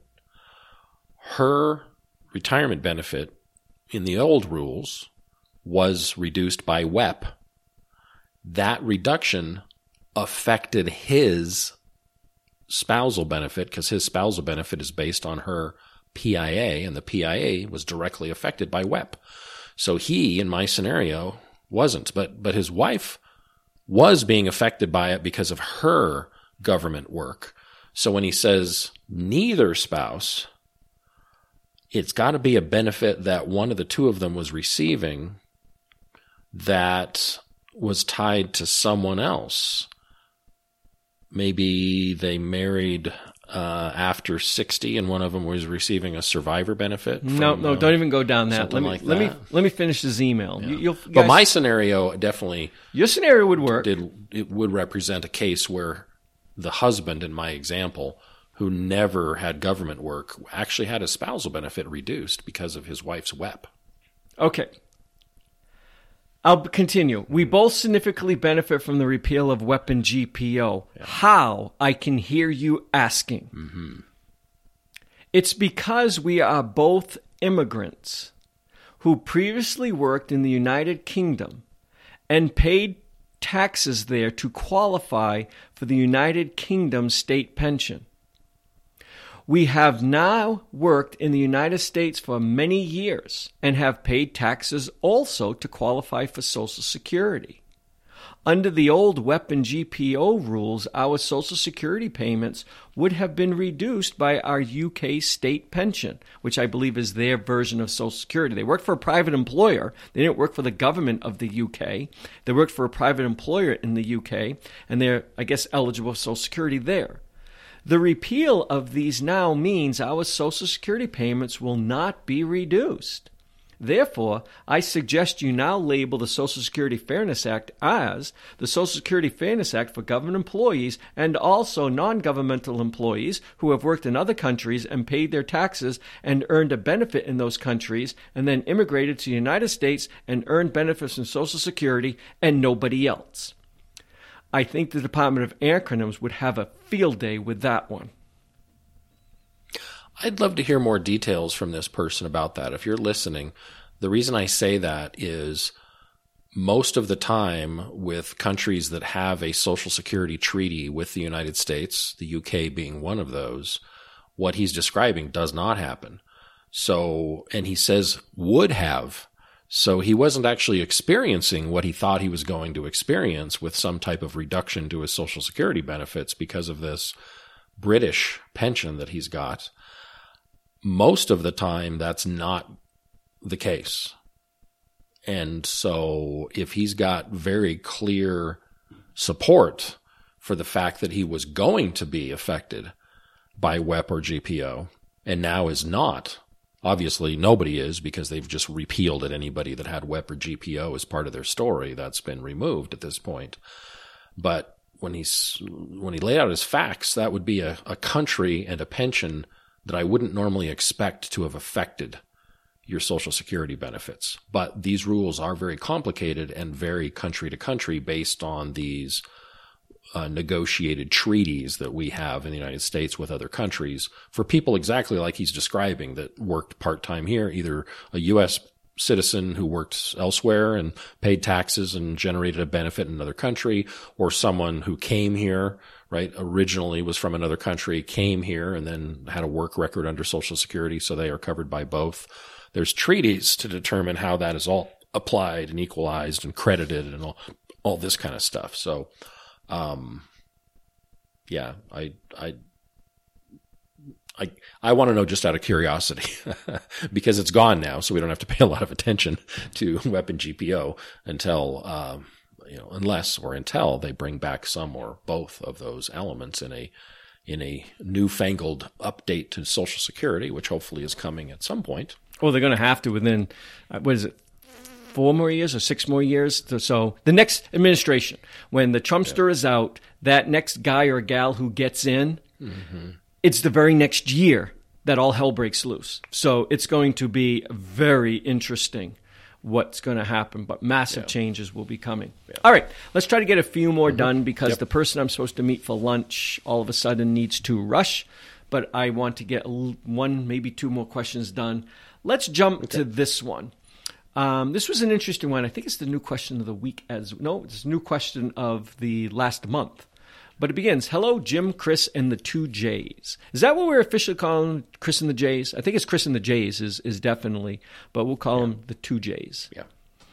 Her retirement benefit in the old rules was reduced by W E P. that reduction affected his spousal benefit because his spousal benefit is based on her P I A, and the P I A was directly affected by W E P. So he, in my scenario, wasn't, but but his wife was being affected by it because of her government work. So when he says neither spouse, it's got to be a benefit that one of the two of them was receiving that was tied to someone else. Maybe they married uh, after sixty, and one of them was receiving a survivor benefit. From, no, no, uh, don't even go down that. Let me like let that. me let me finish this email. Yeah. You, you'll, but guys, my scenario definitely your scenario would work. did it would represent a case where the husband, in my example, who never had government work, actually had his spousal benefit reduced because of his wife's W E P. Okay. I'll continue. We both significantly benefit from the repeal of W E P and G P O. Yeah. How? I can hear you asking. Mm-hmm. It's because we are both immigrants who previously worked in the United Kingdom and paid taxes there to qualify for the United Kingdom state pension. We have now worked in the United States for many years and have paid taxes also to qualify for Social Security. Under the old W E P and G P O rules, our Social Security payments would have been reduced by our U K state pension, which I believe is their version of Social Security. They worked for a private employer. They didn't work for the government of the U K. They worked for a private employer in the U K, and they're, I guess, eligible for Social Security there. The repeal of these now means our Social Security payments will not be reduced. Therefore, I suggest you now label the Social Security Fairness Act as the Social Security Fairness Act for government employees and also non-governmental employees who have worked in other countries and paid their taxes and earned a benefit in those countries and then immigrated to the United States and earned benefits from Social Security and nobody else. I think the Department of Acronyms would have a field day with that one. I'd love to hear more details from this person about that. If you're listening, the reason I say that is most of the time with countries that have a Social Security treaty with the United States, the U K being one of those, what he's describing does not happen. So, and he says would have. So he wasn't actually experiencing what he thought he was going to experience with some type of reduction to his Social Security benefits because of this British pension that he's got. Most of the time, that's not the case. And so if he's got very clear support for the fact that he was going to be affected by W E P or G P O and now is not, obviously, nobody is because they've just repealed it. Anybody that had W E P or G P O as part of their story, that's been removed at this point. But when he's when he laid out his facts, that would be a, a country and a pension that I wouldn't normally expect to have affected your Social Security benefits. But these rules are very complicated and vary country to country based on these Uh, negotiated treaties that we have in the United States with other countries for people exactly like he's describing that worked part-time here, either a U S citizen who worked elsewhere and paid taxes and generated a benefit in another country, or someone who came here, right, originally was from another country, came here and then had a work record under Social Security, so they are covered by both. There's treaties to determine how that is all applied and equalized and credited and all, all this kind of stuff. So, Um, yeah, I, I, I, I want to know just out of curiosity because it's gone now. So we don't have to pay a lot of attention to W E P and G P O until, um, you know, unless or until they bring back some or both of those elements in a, in a newfangled update to Social Security, which hopefully is coming at some point. Well, they're going to have to within, uh, what is it? Four more years or six more years. So the next administration, when the Trumpster yeah. is out, that next guy or gal who gets in, mm-hmm. it's the very next year that all hell breaks loose. So it's going to be very interesting what's going to happen, but massive yeah. changes will be coming. Yeah. All right, let's try to get a few more mm-hmm. done because yep. the person I'm supposed to meet for lunch all of a sudden needs to rush, but I want to get one, maybe two more questions done. Let's jump okay. to this one. Um, this was an interesting one. I think it's the new question of the week as no, it's a new question of the last month. But it begins, hello, Jim, Chris, and the two J's. Is that what we're officially calling Chris and the J's? I think it's Chris and the J's is, is definitely, but we'll call yeah. them the two J's. Yeah.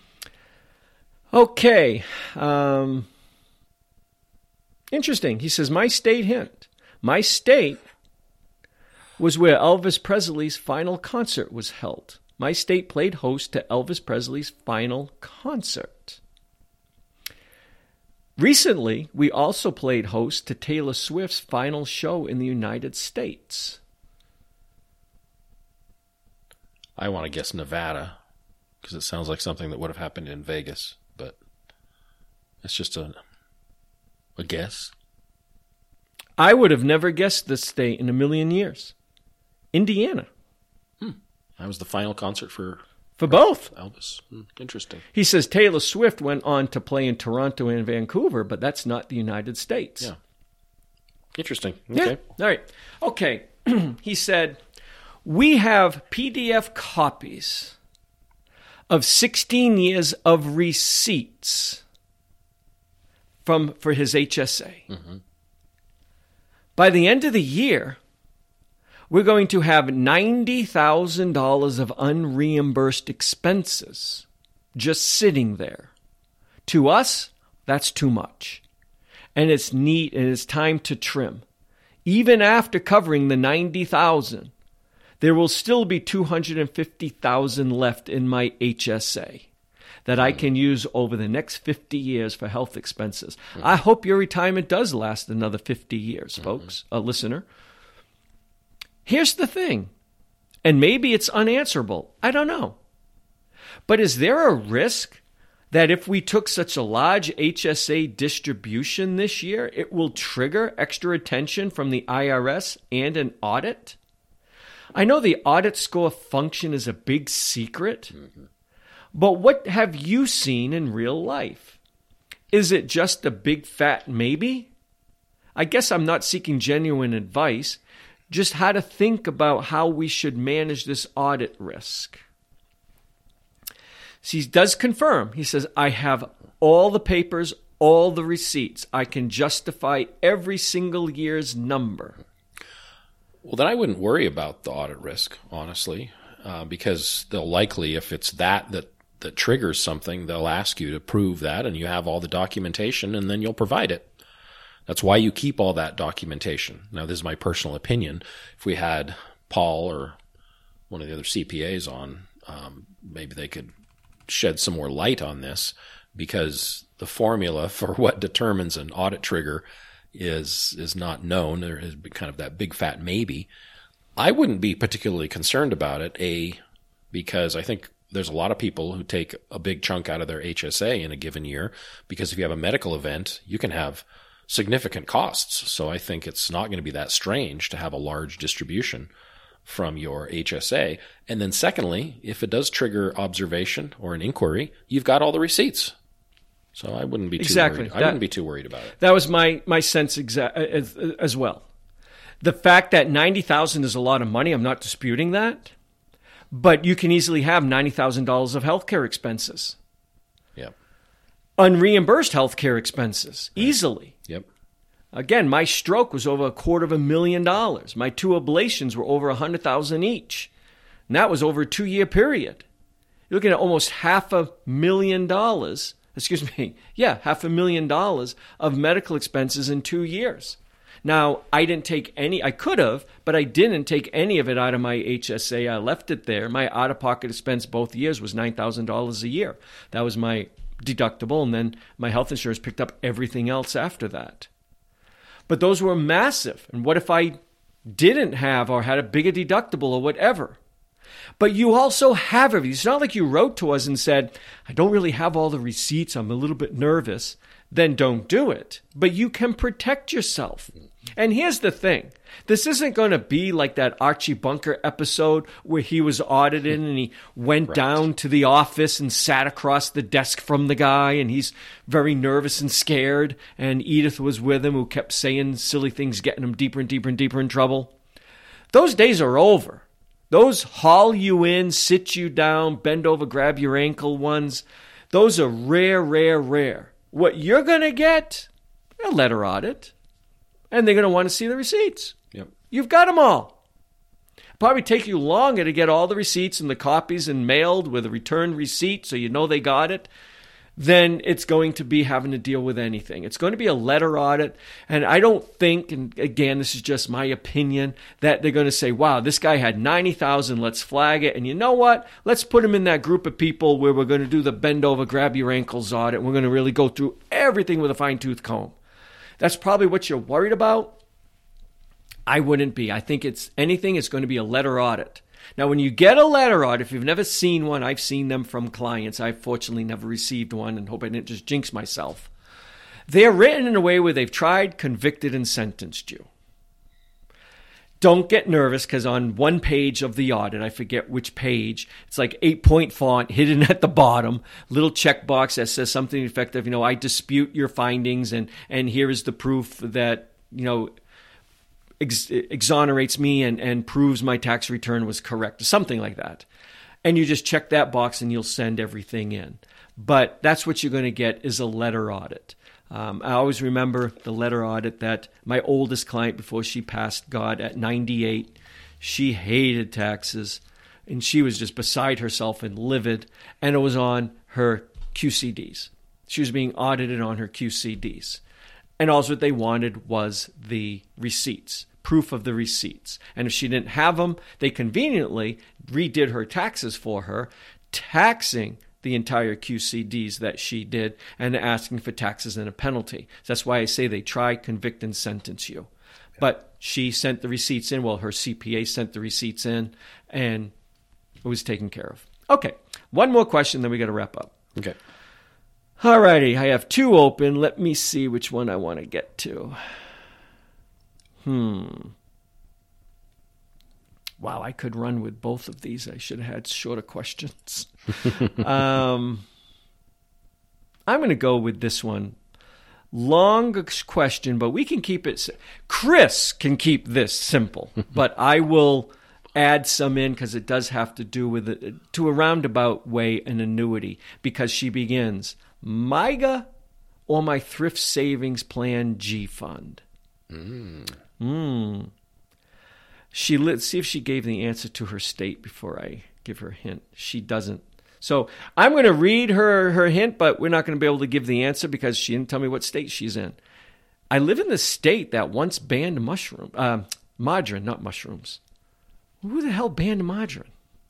Okay. Um, interesting. He says, my state hint. My state was where Elvis Presley's final concert was held. My state played host to Elvis Presley's final concert. Recently, we also played host to Taylor Swift's final show in the United States. I want to guess Nevada, because it sounds like something that would have happened in Vegas, but it's just a, a guess. I would have never guessed this state in a million years. Indiana. Hmm. That was the final concert for... For both. Elvis. Hmm. Interesting. He says Taylor Swift went on to play in Toronto and Vancouver, but that's not the United States. Yeah. Interesting. Okay. Yeah. All right. Okay. He said, we have P D F copies of sixteen years of receipts from for his H S A. Mm-hmm. By the end of the year, we're going to have ninety thousand dollars of unreimbursed expenses just sitting there. To us, that's too much. And it's neat and it's time to trim. Even after covering the ninety thousand dollars, there will still be two hundred fifty thousand dollars left in my H S A that I can use over the next fifty years for health expenses. Mm-hmm. I hope your retirement does last another fifty years, mm-hmm. folks, a listener. Here's the thing, and maybe it's unanswerable. I don't know. But is there a risk that if we took such a large H S A distribution this year, it will trigger extra attention from the I R S and an audit? I know the audit score function is a big secret, mm-hmm. but what have you seen in real life? Is it just a big fat maybe? I guess I'm not seeking genuine advice. Just how to think about how we should manage this audit risk. So he does confirm. He says, I have all the papers, all the receipts. I can justify every single year's number. Well, then I wouldn't worry about the audit risk, honestly, uh, because they'll likely, if it's that, that that triggers something, they'll ask you to prove that, and you have all the documentation, and then you'll provide it. That's why you keep all that documentation. Now, this is my personal opinion. If we had Paul or one of the other C P As on, um, maybe they could shed some more light on this, because the formula for what determines an audit trigger is is not known. There is kind of that big fat maybe. I wouldn't be particularly concerned about it, A, because I think there's a lot of people who take a big chunk out of their H S A in a given year, because if you have a medical event, you can have significant costs. So I think it's not going to be that strange to have a large distribution from your H S A. And then secondly, if it does trigger observation or an inquiry, you've got all the receipts. So I wouldn't be too exactly. worried. I that, wouldn't be too worried about it. That was my, my sense exa- as, as well. The fact that ninety thousand dollars is a lot of money, I'm not disputing that. But you can easily have ninety thousand dollars of healthcare expenses. Yep. Unreimbursed healthcare expenses, right. Easily. Yep. Again, my stroke was over a quarter of a million dollars. My two ablations were over a hundred thousand each. And that was over a two-year period. You're looking at almost half a million dollars, excuse me, yeah, half a million dollars of medical expenses in two years. Now, I didn't take any, I could have, but I didn't take any of it out of my H S A. I left it there. My out-of-pocket expense both years was nine thousand dollars a year. That was my deductible, and then my health insurance picked up everything else after that. But those were massive. And what if I didn't have or had a bigger deductible or whatever? But you also have everything. It's not like you wrote to us and said, I don't really have all the receipts. I'm a little bit nervous. Then don't do it. But you can protect yourself. And here's the thing. This isn't going to be like that Archie Bunker episode where he was audited and he went right. down to the office and sat across the desk from the guy, and he's very nervous and scared, and Edith was with him, who kept saying silly things, getting him deeper and deeper and deeper in trouble. Those days are over. Those haul you in, sit you down, bend over, grab your ankle ones, those are rare, rare, rare. What you're going to get, a letter audit, and they're going to want to see the receipts. Yep. You've got them all. Probably take you longer to get all the receipts and the copies and mailed with a returned receipt so you know they got it, then it's going to be having to deal with anything. It's going to be a letter audit, and I don't think, and again, this is just my opinion, that they're going to say, wow, this guy had ninety thousand, let's flag it, and you know what? Let's put him in that group of people where we're going to do the bend over, grab your ankles audit, and we're going to really go through everything with a fine-tooth comb. That's probably what you're worried about. I wouldn't be. I think it's anything, it's going to be a letter audit. Now, when you get a letter audit, if you've never seen one, I've seen them from clients. I've fortunately never received one and hope I didn't just jinx myself. They're written in a way where they've tried, convicted, and sentenced you. Don't get nervous because on one page of the audit, I forget which page, it's like eight-point font hidden at the bottom, little checkbox that says something effective, you know, I dispute your findings and, and here is the proof that, you know, Ex- exonerates me and, and proves my tax return was correct, something like that. And you just check that box and you'll send everything in. But that's what you're going to get is a letter audit. Um, I always remember the letter audit that my oldest client before she passed God at ninety-eight, she hated taxes and she was just beside herself and livid. And it was on her Q C Ds. She was being audited on her Q C Ds. And all what they wanted was the receipts. Proof of the receipts. And if she didn't have them, they conveniently redid her taxes for her, taxing the entire Q C Ds that she did and asking for taxes and a penalty. So that's why I say they try, convict, and sentence you. Okay. But she sent the receipts in. Well, her C P A sent the receipts in, and it was taken care of. Okay, one more question, then we got to wrap up. Okay. All righty, I have two open. Let me see which one I want to get to. Hmm. Wow, I could run with both of these. I should have had shorter questions. um, I'm going to go with this one. Long question, but we can keep it. Chris can keep this simple, but I will add some in because it does have to do with it to a roundabout way an annuity because she begins MYGA or my thrift savings plan G fund. Mm. Mm. She let's see if she gave the answer to her state before I give her a hint. She doesn't. So I'm going to read her, her hint, but we're not going to be able to give the answer because she didn't tell me what state she's in. I live in the state that once banned mushroom, uh, margarine, not mushrooms. Who the hell banned margarine?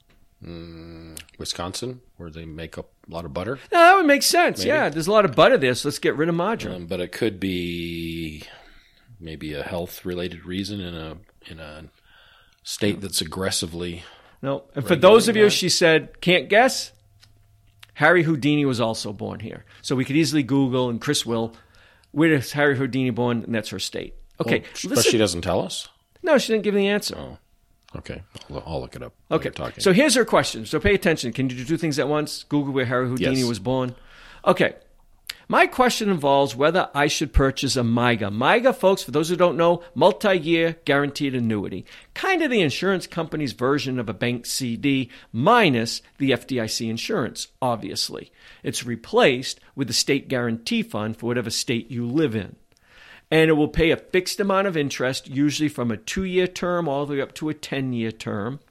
Mm, Wisconsin, where they make up a lot of butter. No, that would make sense. Maybe. Yeah, there's a lot of butter there, so let's get rid of margarine. Um, but it could be maybe a health-related reason in a in a state that's aggressively. No, and for those of you, that. she said, can't guess. Harry Houdini was also born here, so we could easily Google, and Chris will. Where is Harry Houdini born? And that's her state. Okay, well, but she doesn't tell us. No, she didn't give the answer. Oh. Okay, I'll, I'll look it up. Okay, so here's her question. So pay attention. Can you do two things at once? Google where Harry Houdini yes. was born. Okay. My question involves whether I should purchase a MYGA. MYGA, folks, for those who don't know, multi-year guaranteed annuity. Kind of the insurance company's version of a bank C D minus the F D I C insurance, obviously. It's replaced with the state guarantee fund for whatever state you live in. And it will pay a fixed amount of interest, usually from a two-year term all the way up to a ten-year term.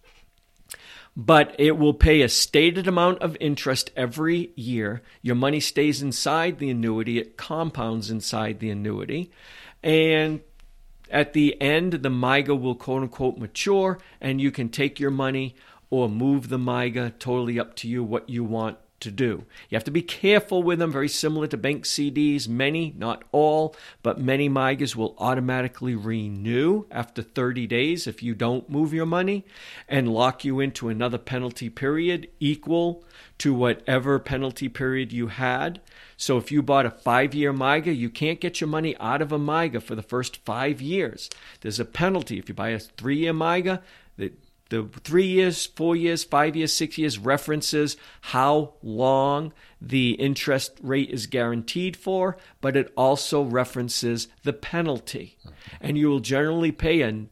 But it will pay a stated amount of interest every year. Your money stays inside the annuity. It compounds inside the annuity. And at the end, the MYGA will quote-unquote mature, and you can take your money or move the MYGA, totally up to you what you want to do. You have to be careful with them, very similar to bank C Ds. Many, not all, but many MYGAs will automatically renew after thirty days if you don't move your money and lock you into another penalty period equal to whatever penalty period you had. So if you bought a five-year MYGA, you can't get your money out of a MYGA for the first five years. There's a penalty. If you buy a three-year MYGA, the The three years, four years, five years, six years references how long the interest rate is guaranteed for, but it also references the penalty. And you will generally pay an,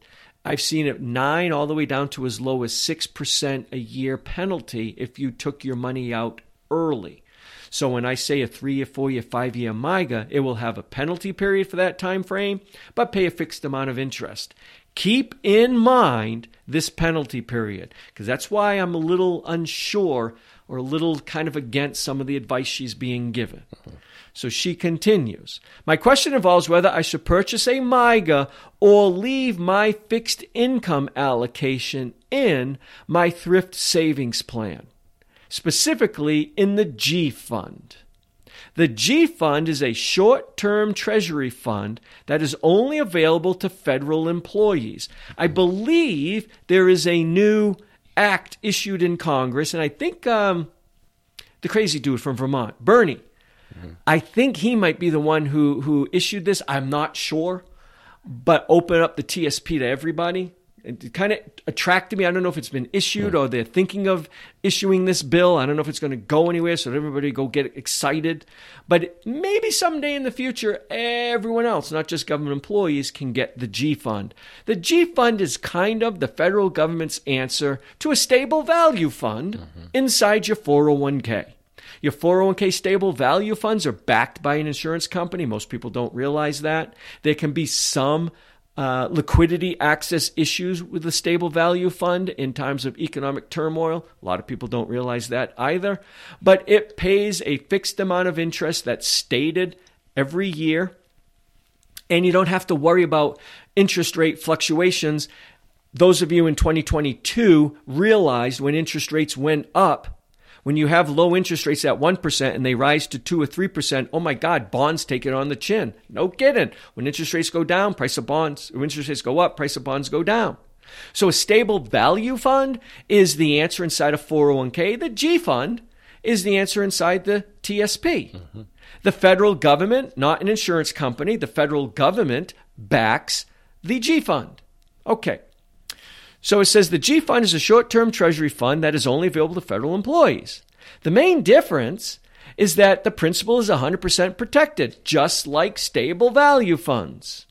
I've seen it nine all the way down to as low as six percent a year penalty if you took your money out early. So when I say a three-year, four-year, five-year M I G A, it will have a penalty period for that time frame, but pay a fixed amount of interest. Keep in mind this penalty period, because that's why I'm a little unsure or a little kind of against some of the advice she's being given. So she continues. My question involves whether I should purchase a M I G A or leave my fixed income allocation in my thrift savings plan, specifically in the G Fund. The G Fund is a short-term treasury fund that is only available to federal employees. I believe there is a new act issued in Congress, and I think um, the crazy dude from Vermont, Bernie, mm-hmm. I think he might be the one who, who issued this. I'm not sure, but open up the T S P to everybody. It kind of attracted me. I don't know if it's been issued yeah. or they're thinking of issuing this bill. I don't know if it's going to go anywhere, so everybody go get excited. But maybe someday in the future, everyone else, not just government employees, can get the G Fund. The G Fund is kind of the federal government's answer to a stable value fund mm-hmm. inside your four oh one k. Your four oh one k stable value funds are backed by an insurance company. Most people don't realize that. There can be some Uh, liquidity access issues with the stable value fund in times of economic turmoil. A lot of people don't realize that either. But it pays a fixed amount of interest that's stated every year. And you don't have to worry about interest rate fluctuations. Those of you in twenty twenty-two realized when interest rates went up, when you have low interest rates at one percent and they rise to two or three percent, oh my God, bonds take it on the chin. No kidding. When interest rates go down, price of bonds, when interest rates go up, price of bonds go down. So a stable value fund is the answer inside a four oh one k. The G Fund is the answer inside the T S P. Mm-hmm. The federal government, not an insurance company, the federal government backs the G Fund. Okay. So it says the G Fund is a short-term treasury fund that is only available to federal employees. The main difference is that the principal is one hundred percent protected, just like stable value funds.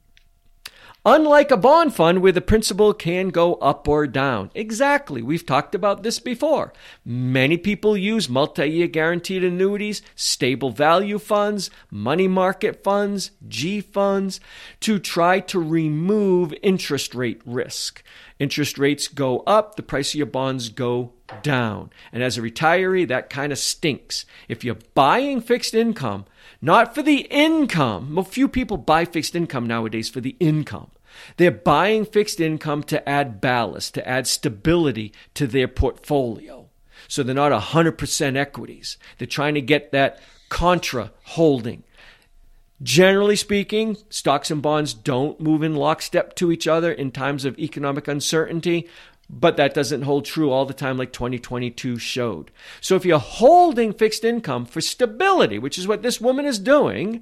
Unlike a bond fund where the principal can go up or down. Exactly. We've talked about this before. Many people use multi-year guaranteed annuities, stable value funds, money market funds, G funds to try to remove interest rate risk. Interest rates go up, the price of your bonds go down. And as a retiree, that kind of stinks. If you're buying fixed income, not for the income, well, few people buy fixed income nowadays for the income. They're buying fixed income to add ballast, to add stability to their portfolio. So they're not one hundred percent equities. They're trying to get that contra holding. Generally speaking, stocks and bonds don't move in lockstep to each other in times of economic uncertainty, but that doesn't hold true all the time like twenty twenty-two showed. So if you're holding fixed income for stability, which is what this woman is doing,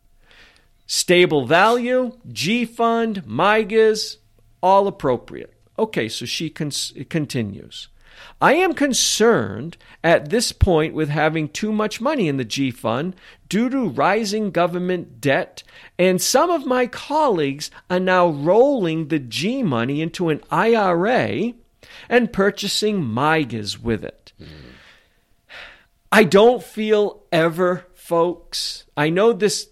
stable value, G Fund, M I G As, all appropriate. Okay, so she cons- continues. I am concerned at this point with having too much money in the G Fund due to rising government debt, and some of my colleagues are now rolling the G money into an I R A and purchasing M I G As with it. Mm. I don't feel ever, folks, I know this,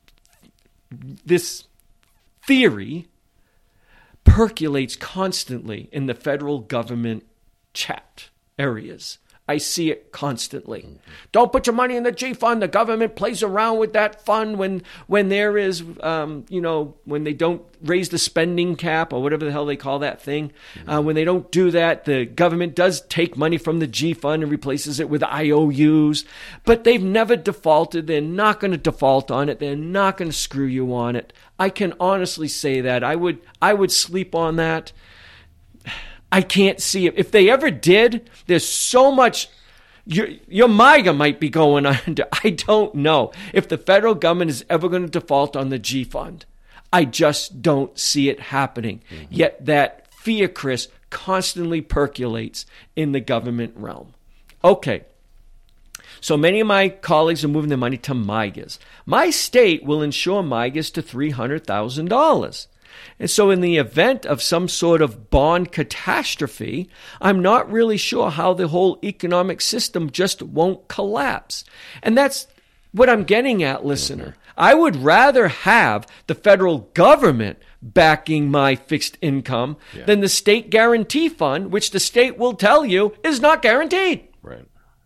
this theory percolates constantly in the federal government chat areas. I see it constantly. Mm-hmm. Don't put your money in the G Fund. The government plays around with that fund when when there is, um, you know, when they don't raise the spending cap or whatever the hell they call that thing. Mm-hmm. Uh, when they don't do that, the government does take money from the G Fund and replaces it with I O Us. But they've never defaulted. They're not going to default on it. They're not going to screw you on it. I can honestly say that. I would I would sleep on that. I can't see it. If they ever did, there's so much, your, your M I G A might be going under. I don't know if the federal government is ever going to default on the G Fund. I just don't see it happening. Mm-hmm. Yet that fear, Chris, constantly percolates in the government realm. Okay. So many of my colleagues are moving their money to M I G As. My state will insure M I G As to three hundred thousand dollars. And so in the event of some sort of bond catastrophe, I'm not really sure how the whole economic system just won't collapse. And that's what I'm getting at, listener. Mm-hmm. I would rather have the federal government backing my fixed income yeah. than the state guarantee fund, which the state will tell you is not guaranteed. Right.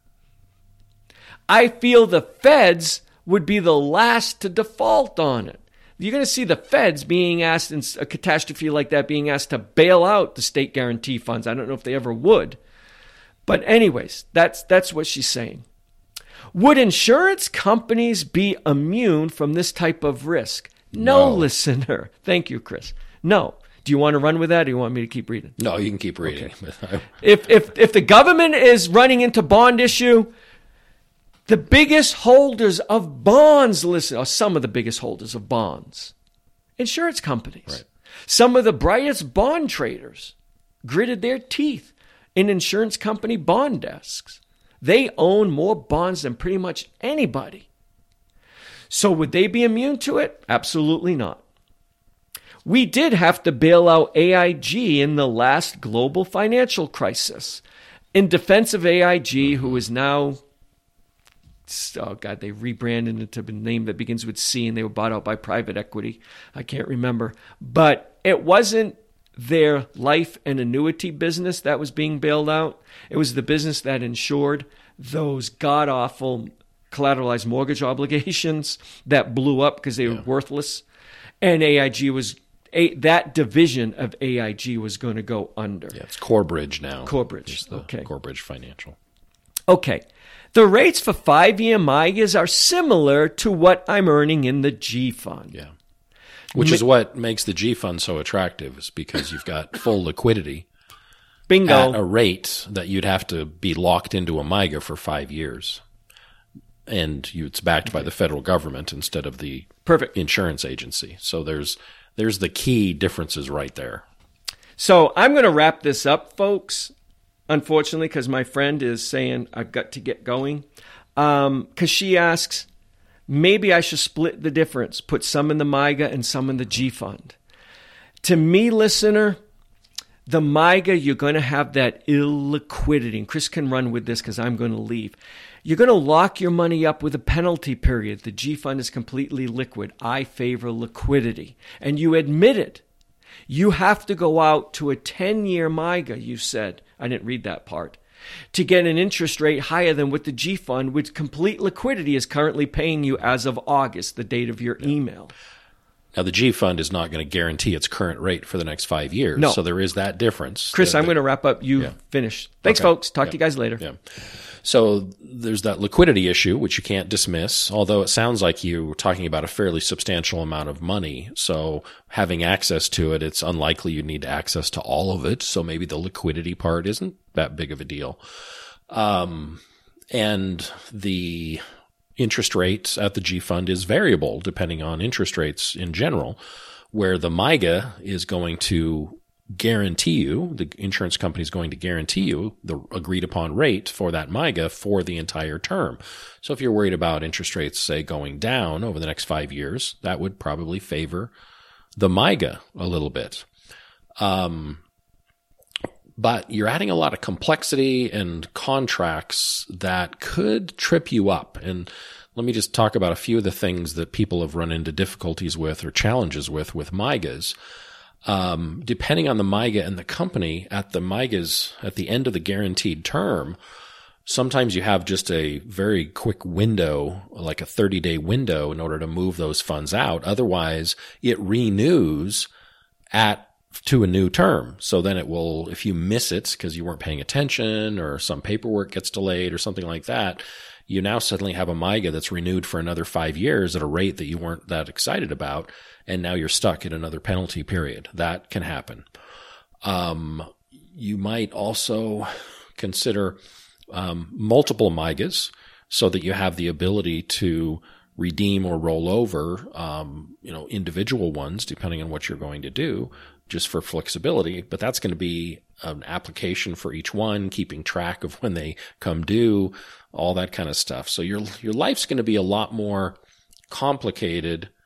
I feel the feds would be the last to default on it. You're going to see the feds being asked in a catastrophe like that, being asked to bail out the state guarantee funds. I don't know if they ever would. But anyways, that's that's what she's saying. Would insurance companies be immune from this type of risk? No, no. Listener. Thank you, Chris. No. Do you want to run with that, or do you want me to keep reading? No, you can keep reading. Okay. if, if, if the government is running into bond issue, the biggest holders of bonds, listen, or some of the biggest holders of bonds, insurance companies. Right. Some of the brightest bond traders gritted their teeth in insurance company bond desks. They own more bonds than pretty much anybody. So would they be immune to it? Absolutely not. We did have to bail out A I G in the last global financial crisis. In defense of A I G, who is now, oh God, they rebranded it to a name that begins with C, and they were bought out by private equity. I can't remember. But it wasn't their life and annuity business that was being bailed out. It was the business that insured those god-awful collateralized mortgage obligations that blew up because they were yeah. worthless. And A I G was, a, that division of A I G was going to go under. Yeah, it's Corebridge now. Corebridge, the okay. Corebridge Financial. Okay. The rates for five-year M I G As are similar to what I'm earning in the G Fund. Yeah. Which is what makes the G Fund so attractive, is because you've got full liquidity. Bingo. At a rate that you'd have to be locked into a M I G A for five years. And you, it's backed by the federal government instead of the Perfect. insurance agency. So there's there's the key differences right there. So I'm going to wrap this up, folks, unfortunately, because my friend is saying I've got to get going. Because um, she asks, maybe I should split the difference, put some in the M I G A and some in the G Fund. To me, listener, the M I G A, you're going to have that illiquidity. And Chris can run with this because I'm going to leave. You're going to lock your money up with a penalty period. The G Fund is completely liquid. I favor liquidity. And you admit it. You have to go out to a ten-year M I G A, you said. I didn't read that part. To get an interest rate higher than what the G Fund with complete liquidity is currently paying you as of August, the date of your email. Now, the G Fund is not going to guarantee its current rate for the next five years. No. So there is that difference. Chris, that, I'm going to wrap up. You yeah. finish. Thanks, okay. folks. Talk yeah. to you guys later. Yeah. So there's that liquidity issue, which you can't dismiss, although it sounds like you were talking about a fairly substantial amount of money. So having access to it, it's unlikely you need access to all of it. So maybe the liquidity part isn't that big of a deal. Um, and the interest rate at the G Fund is variable depending on interest rates in general, where the M I G A is going to guarantee you, the insurance company is going to guarantee you the agreed upon rate for that M I G A for the entire term. So if you're worried about interest rates, say, going down over the next five years, that would probably favor the M I G A a little bit. Um, but you're adding a lot of complexity and contracts that could trip you up. And let me just talk about a few of the things that people have run into difficulties with or challenges with with M I G As. Um, depending on the M I G A and the company, at the M I G As, at the end of the guaranteed term, sometimes you have just a very quick window, like a thirty-day window, in order to move those funds out. Otherwise, it renews at to a new term. So then it will, if you miss it because you weren't paying attention or some paperwork gets delayed or something like that, you now suddenly have a M I G A that's renewed for another five years at a rate that you weren't that excited about. And now you're stuck in another penalty period. That can happen. Um, you might also consider um, multiple M I G As so that you have the ability to redeem or roll over, um, you know, individual ones, depending on what you're going to do, just for flexibility. But that's going to be an application for each one, keeping track of when they come due, all that kind of stuff. So your your life's going to be a lot more complicated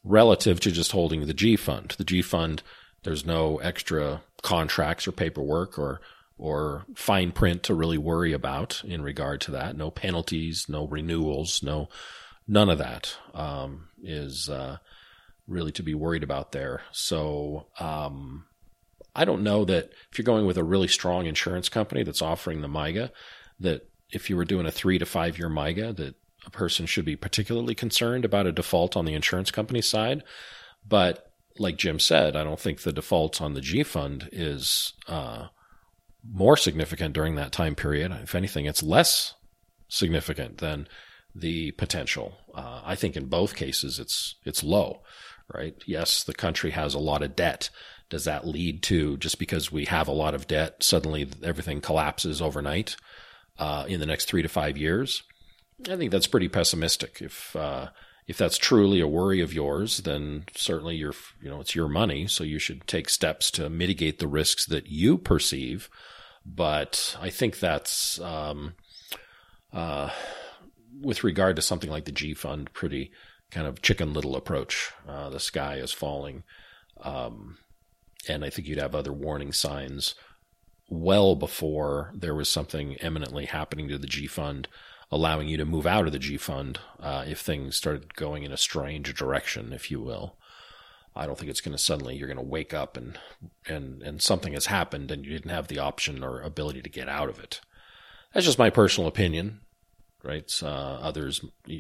relative to just holding the G fund. The G fund, there's no extra contracts or paperwork or or fine print to really worry about in regard to that. No penalties, no renewals, no none of that um, is uh, really to be worried about there. So um, I don't know that if you're going with a really strong insurance company that's offering the MYGA, that if you were doing a three to five year MYGA, that a person should be particularly concerned about a default on the insurance company side. But like Jim said, I don't think the default on the G fund is uh, more significant during that time period. If anything, it's less significant than the potential. Uh, I think in both cases, it's it's low, right? Yes, the country has a lot of debt. Does that lead to, just because we have a lot of debt, suddenly everything collapses overnight uh, in the next three to five years? I think that's pretty pessimistic. If uh, if that's truly a worry of yours, then certainly you're, you know, it's your money, so you should take steps to mitigate the risks that you perceive. But I think that's, um, uh, with regard to something like the G fund, pretty kind of Chicken Little approach. Uh, the sky is falling. Um, and I think you'd have other warning signs well before there was something eminently happening to the G fund, allowing you to move out of the G fund uh, if things started going in a strange direction, if you will. I don't think it's going to suddenly, you're going to wake up and, and, and something has happened and you didn't have the option or ability to get out of it. That's just my personal opinion, right? Uh, others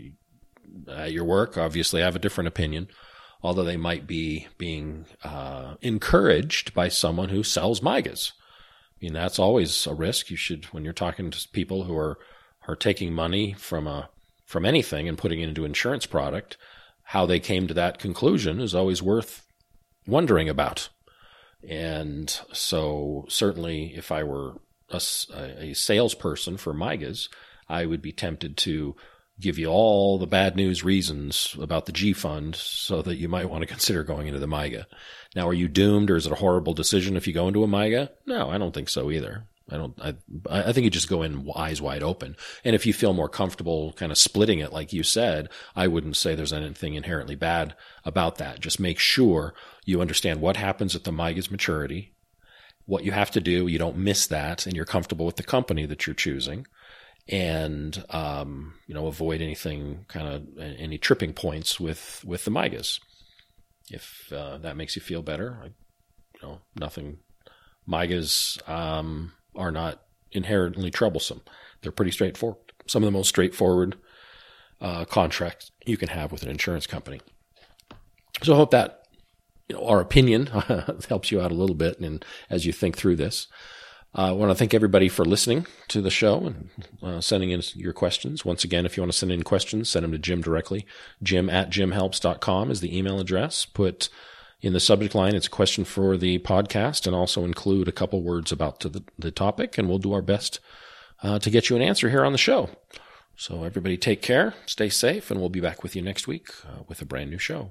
at your work obviously have a different opinion, although they might be being uh, encouraged by someone who sells MYGAs. I mean, that's always a risk. You should, when you're talking to people who are, are taking money from a, from anything and putting it into an insurance product, how they came to that conclusion is always worth wondering about. And so certainly if I were a, a salesperson for MYGAs, I would be tempted to give you all the bad news reasons about the G fund so that you might want to consider going into the MYGA. Now, are you doomed, or is it a horrible decision if you go into a MYGA? No, I don't think so either. I don't, I, I think you just go in eyes wide open. And if you feel more comfortable kind of splitting it, like you said, I wouldn't say there's anything inherently bad about that. Just make sure you understand what happens at the MYGA's maturity, what you have to do, you don't miss that, and you're comfortable with the company that you're choosing, and, um, you know, avoid anything kind of, any tripping points with, with the MYGAs. If, uh, that makes you feel better, I, you know, nothing, MYGAs, um, are not inherently troublesome. They're pretty straightforward. Some of the most straightforward uh, contracts you can have with an insurance company. So I hope that, you know, our opinion helps you out a little bit, and as you think through this. Uh, I want to thank everybody for listening to the show and uh, sending in your questions. Once again, if you want to send in questions, send them to Jim directly. Jim at jim helps dot com is the email address. Put in the subject line, it's a question for the podcast, and also include a couple words about the, the topic, and we'll do our best uh, to get you an answer here on the show. So everybody take care, stay safe, and we'll be back with you next week uh, with a brand new show.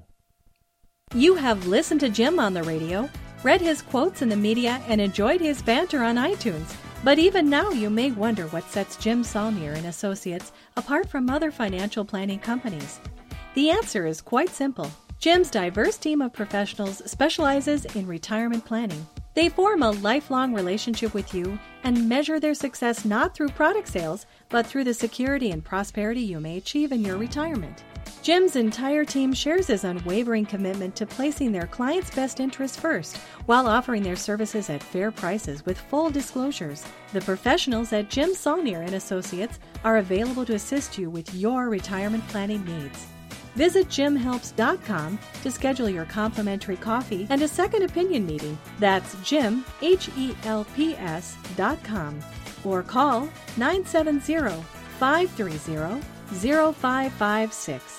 You have listened to Jim on the radio, read his quotes in the media, and enjoyed his banter on iTunes. But even now you may wonder what sets Jim Saulnier and Associates apart from other financial planning companies. The answer is quite simple. Jim's diverse team of professionals specializes in retirement planning. They form a lifelong relationship with you and measure their success not through product sales, but through the security and prosperity you may achieve in your retirement. Jim's entire team shares his unwavering commitment to placing their clients' best interests first, while offering their services at fair prices with full disclosures. The professionals at Jim Saulnier and Associates are available to assist you with your retirement planning needs. Visit jim helps dot com to schedule your complimentary coffee and a second opinion meeting. That's Jim, H E L P S dot com. Or call nine seven zero, five three zero, zero five five six.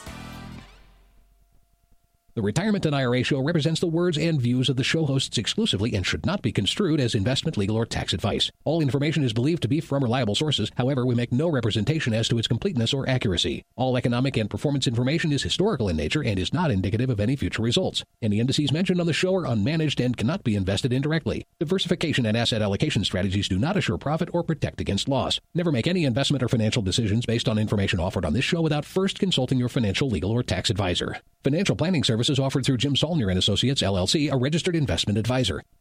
The Retirement and I R A Show represents the words and views of the show hosts exclusively and should not be construed as investment, legal, or tax advice. All information is believed to be from reliable sources. However, we make no representation as to its completeness or accuracy. All economic and performance information is historical in nature and is not indicative of any future results. Any indices mentioned on the show are unmanaged and cannot be invested indirectly. Diversification and asset allocation strategies do not assure profit or protect against loss. Never make any investment or financial decisions based on information offered on this show without first consulting your financial, legal, or tax advisor. Financial planning services services offered through Jim Saulnier and Associates, L L C, a registered investment advisor.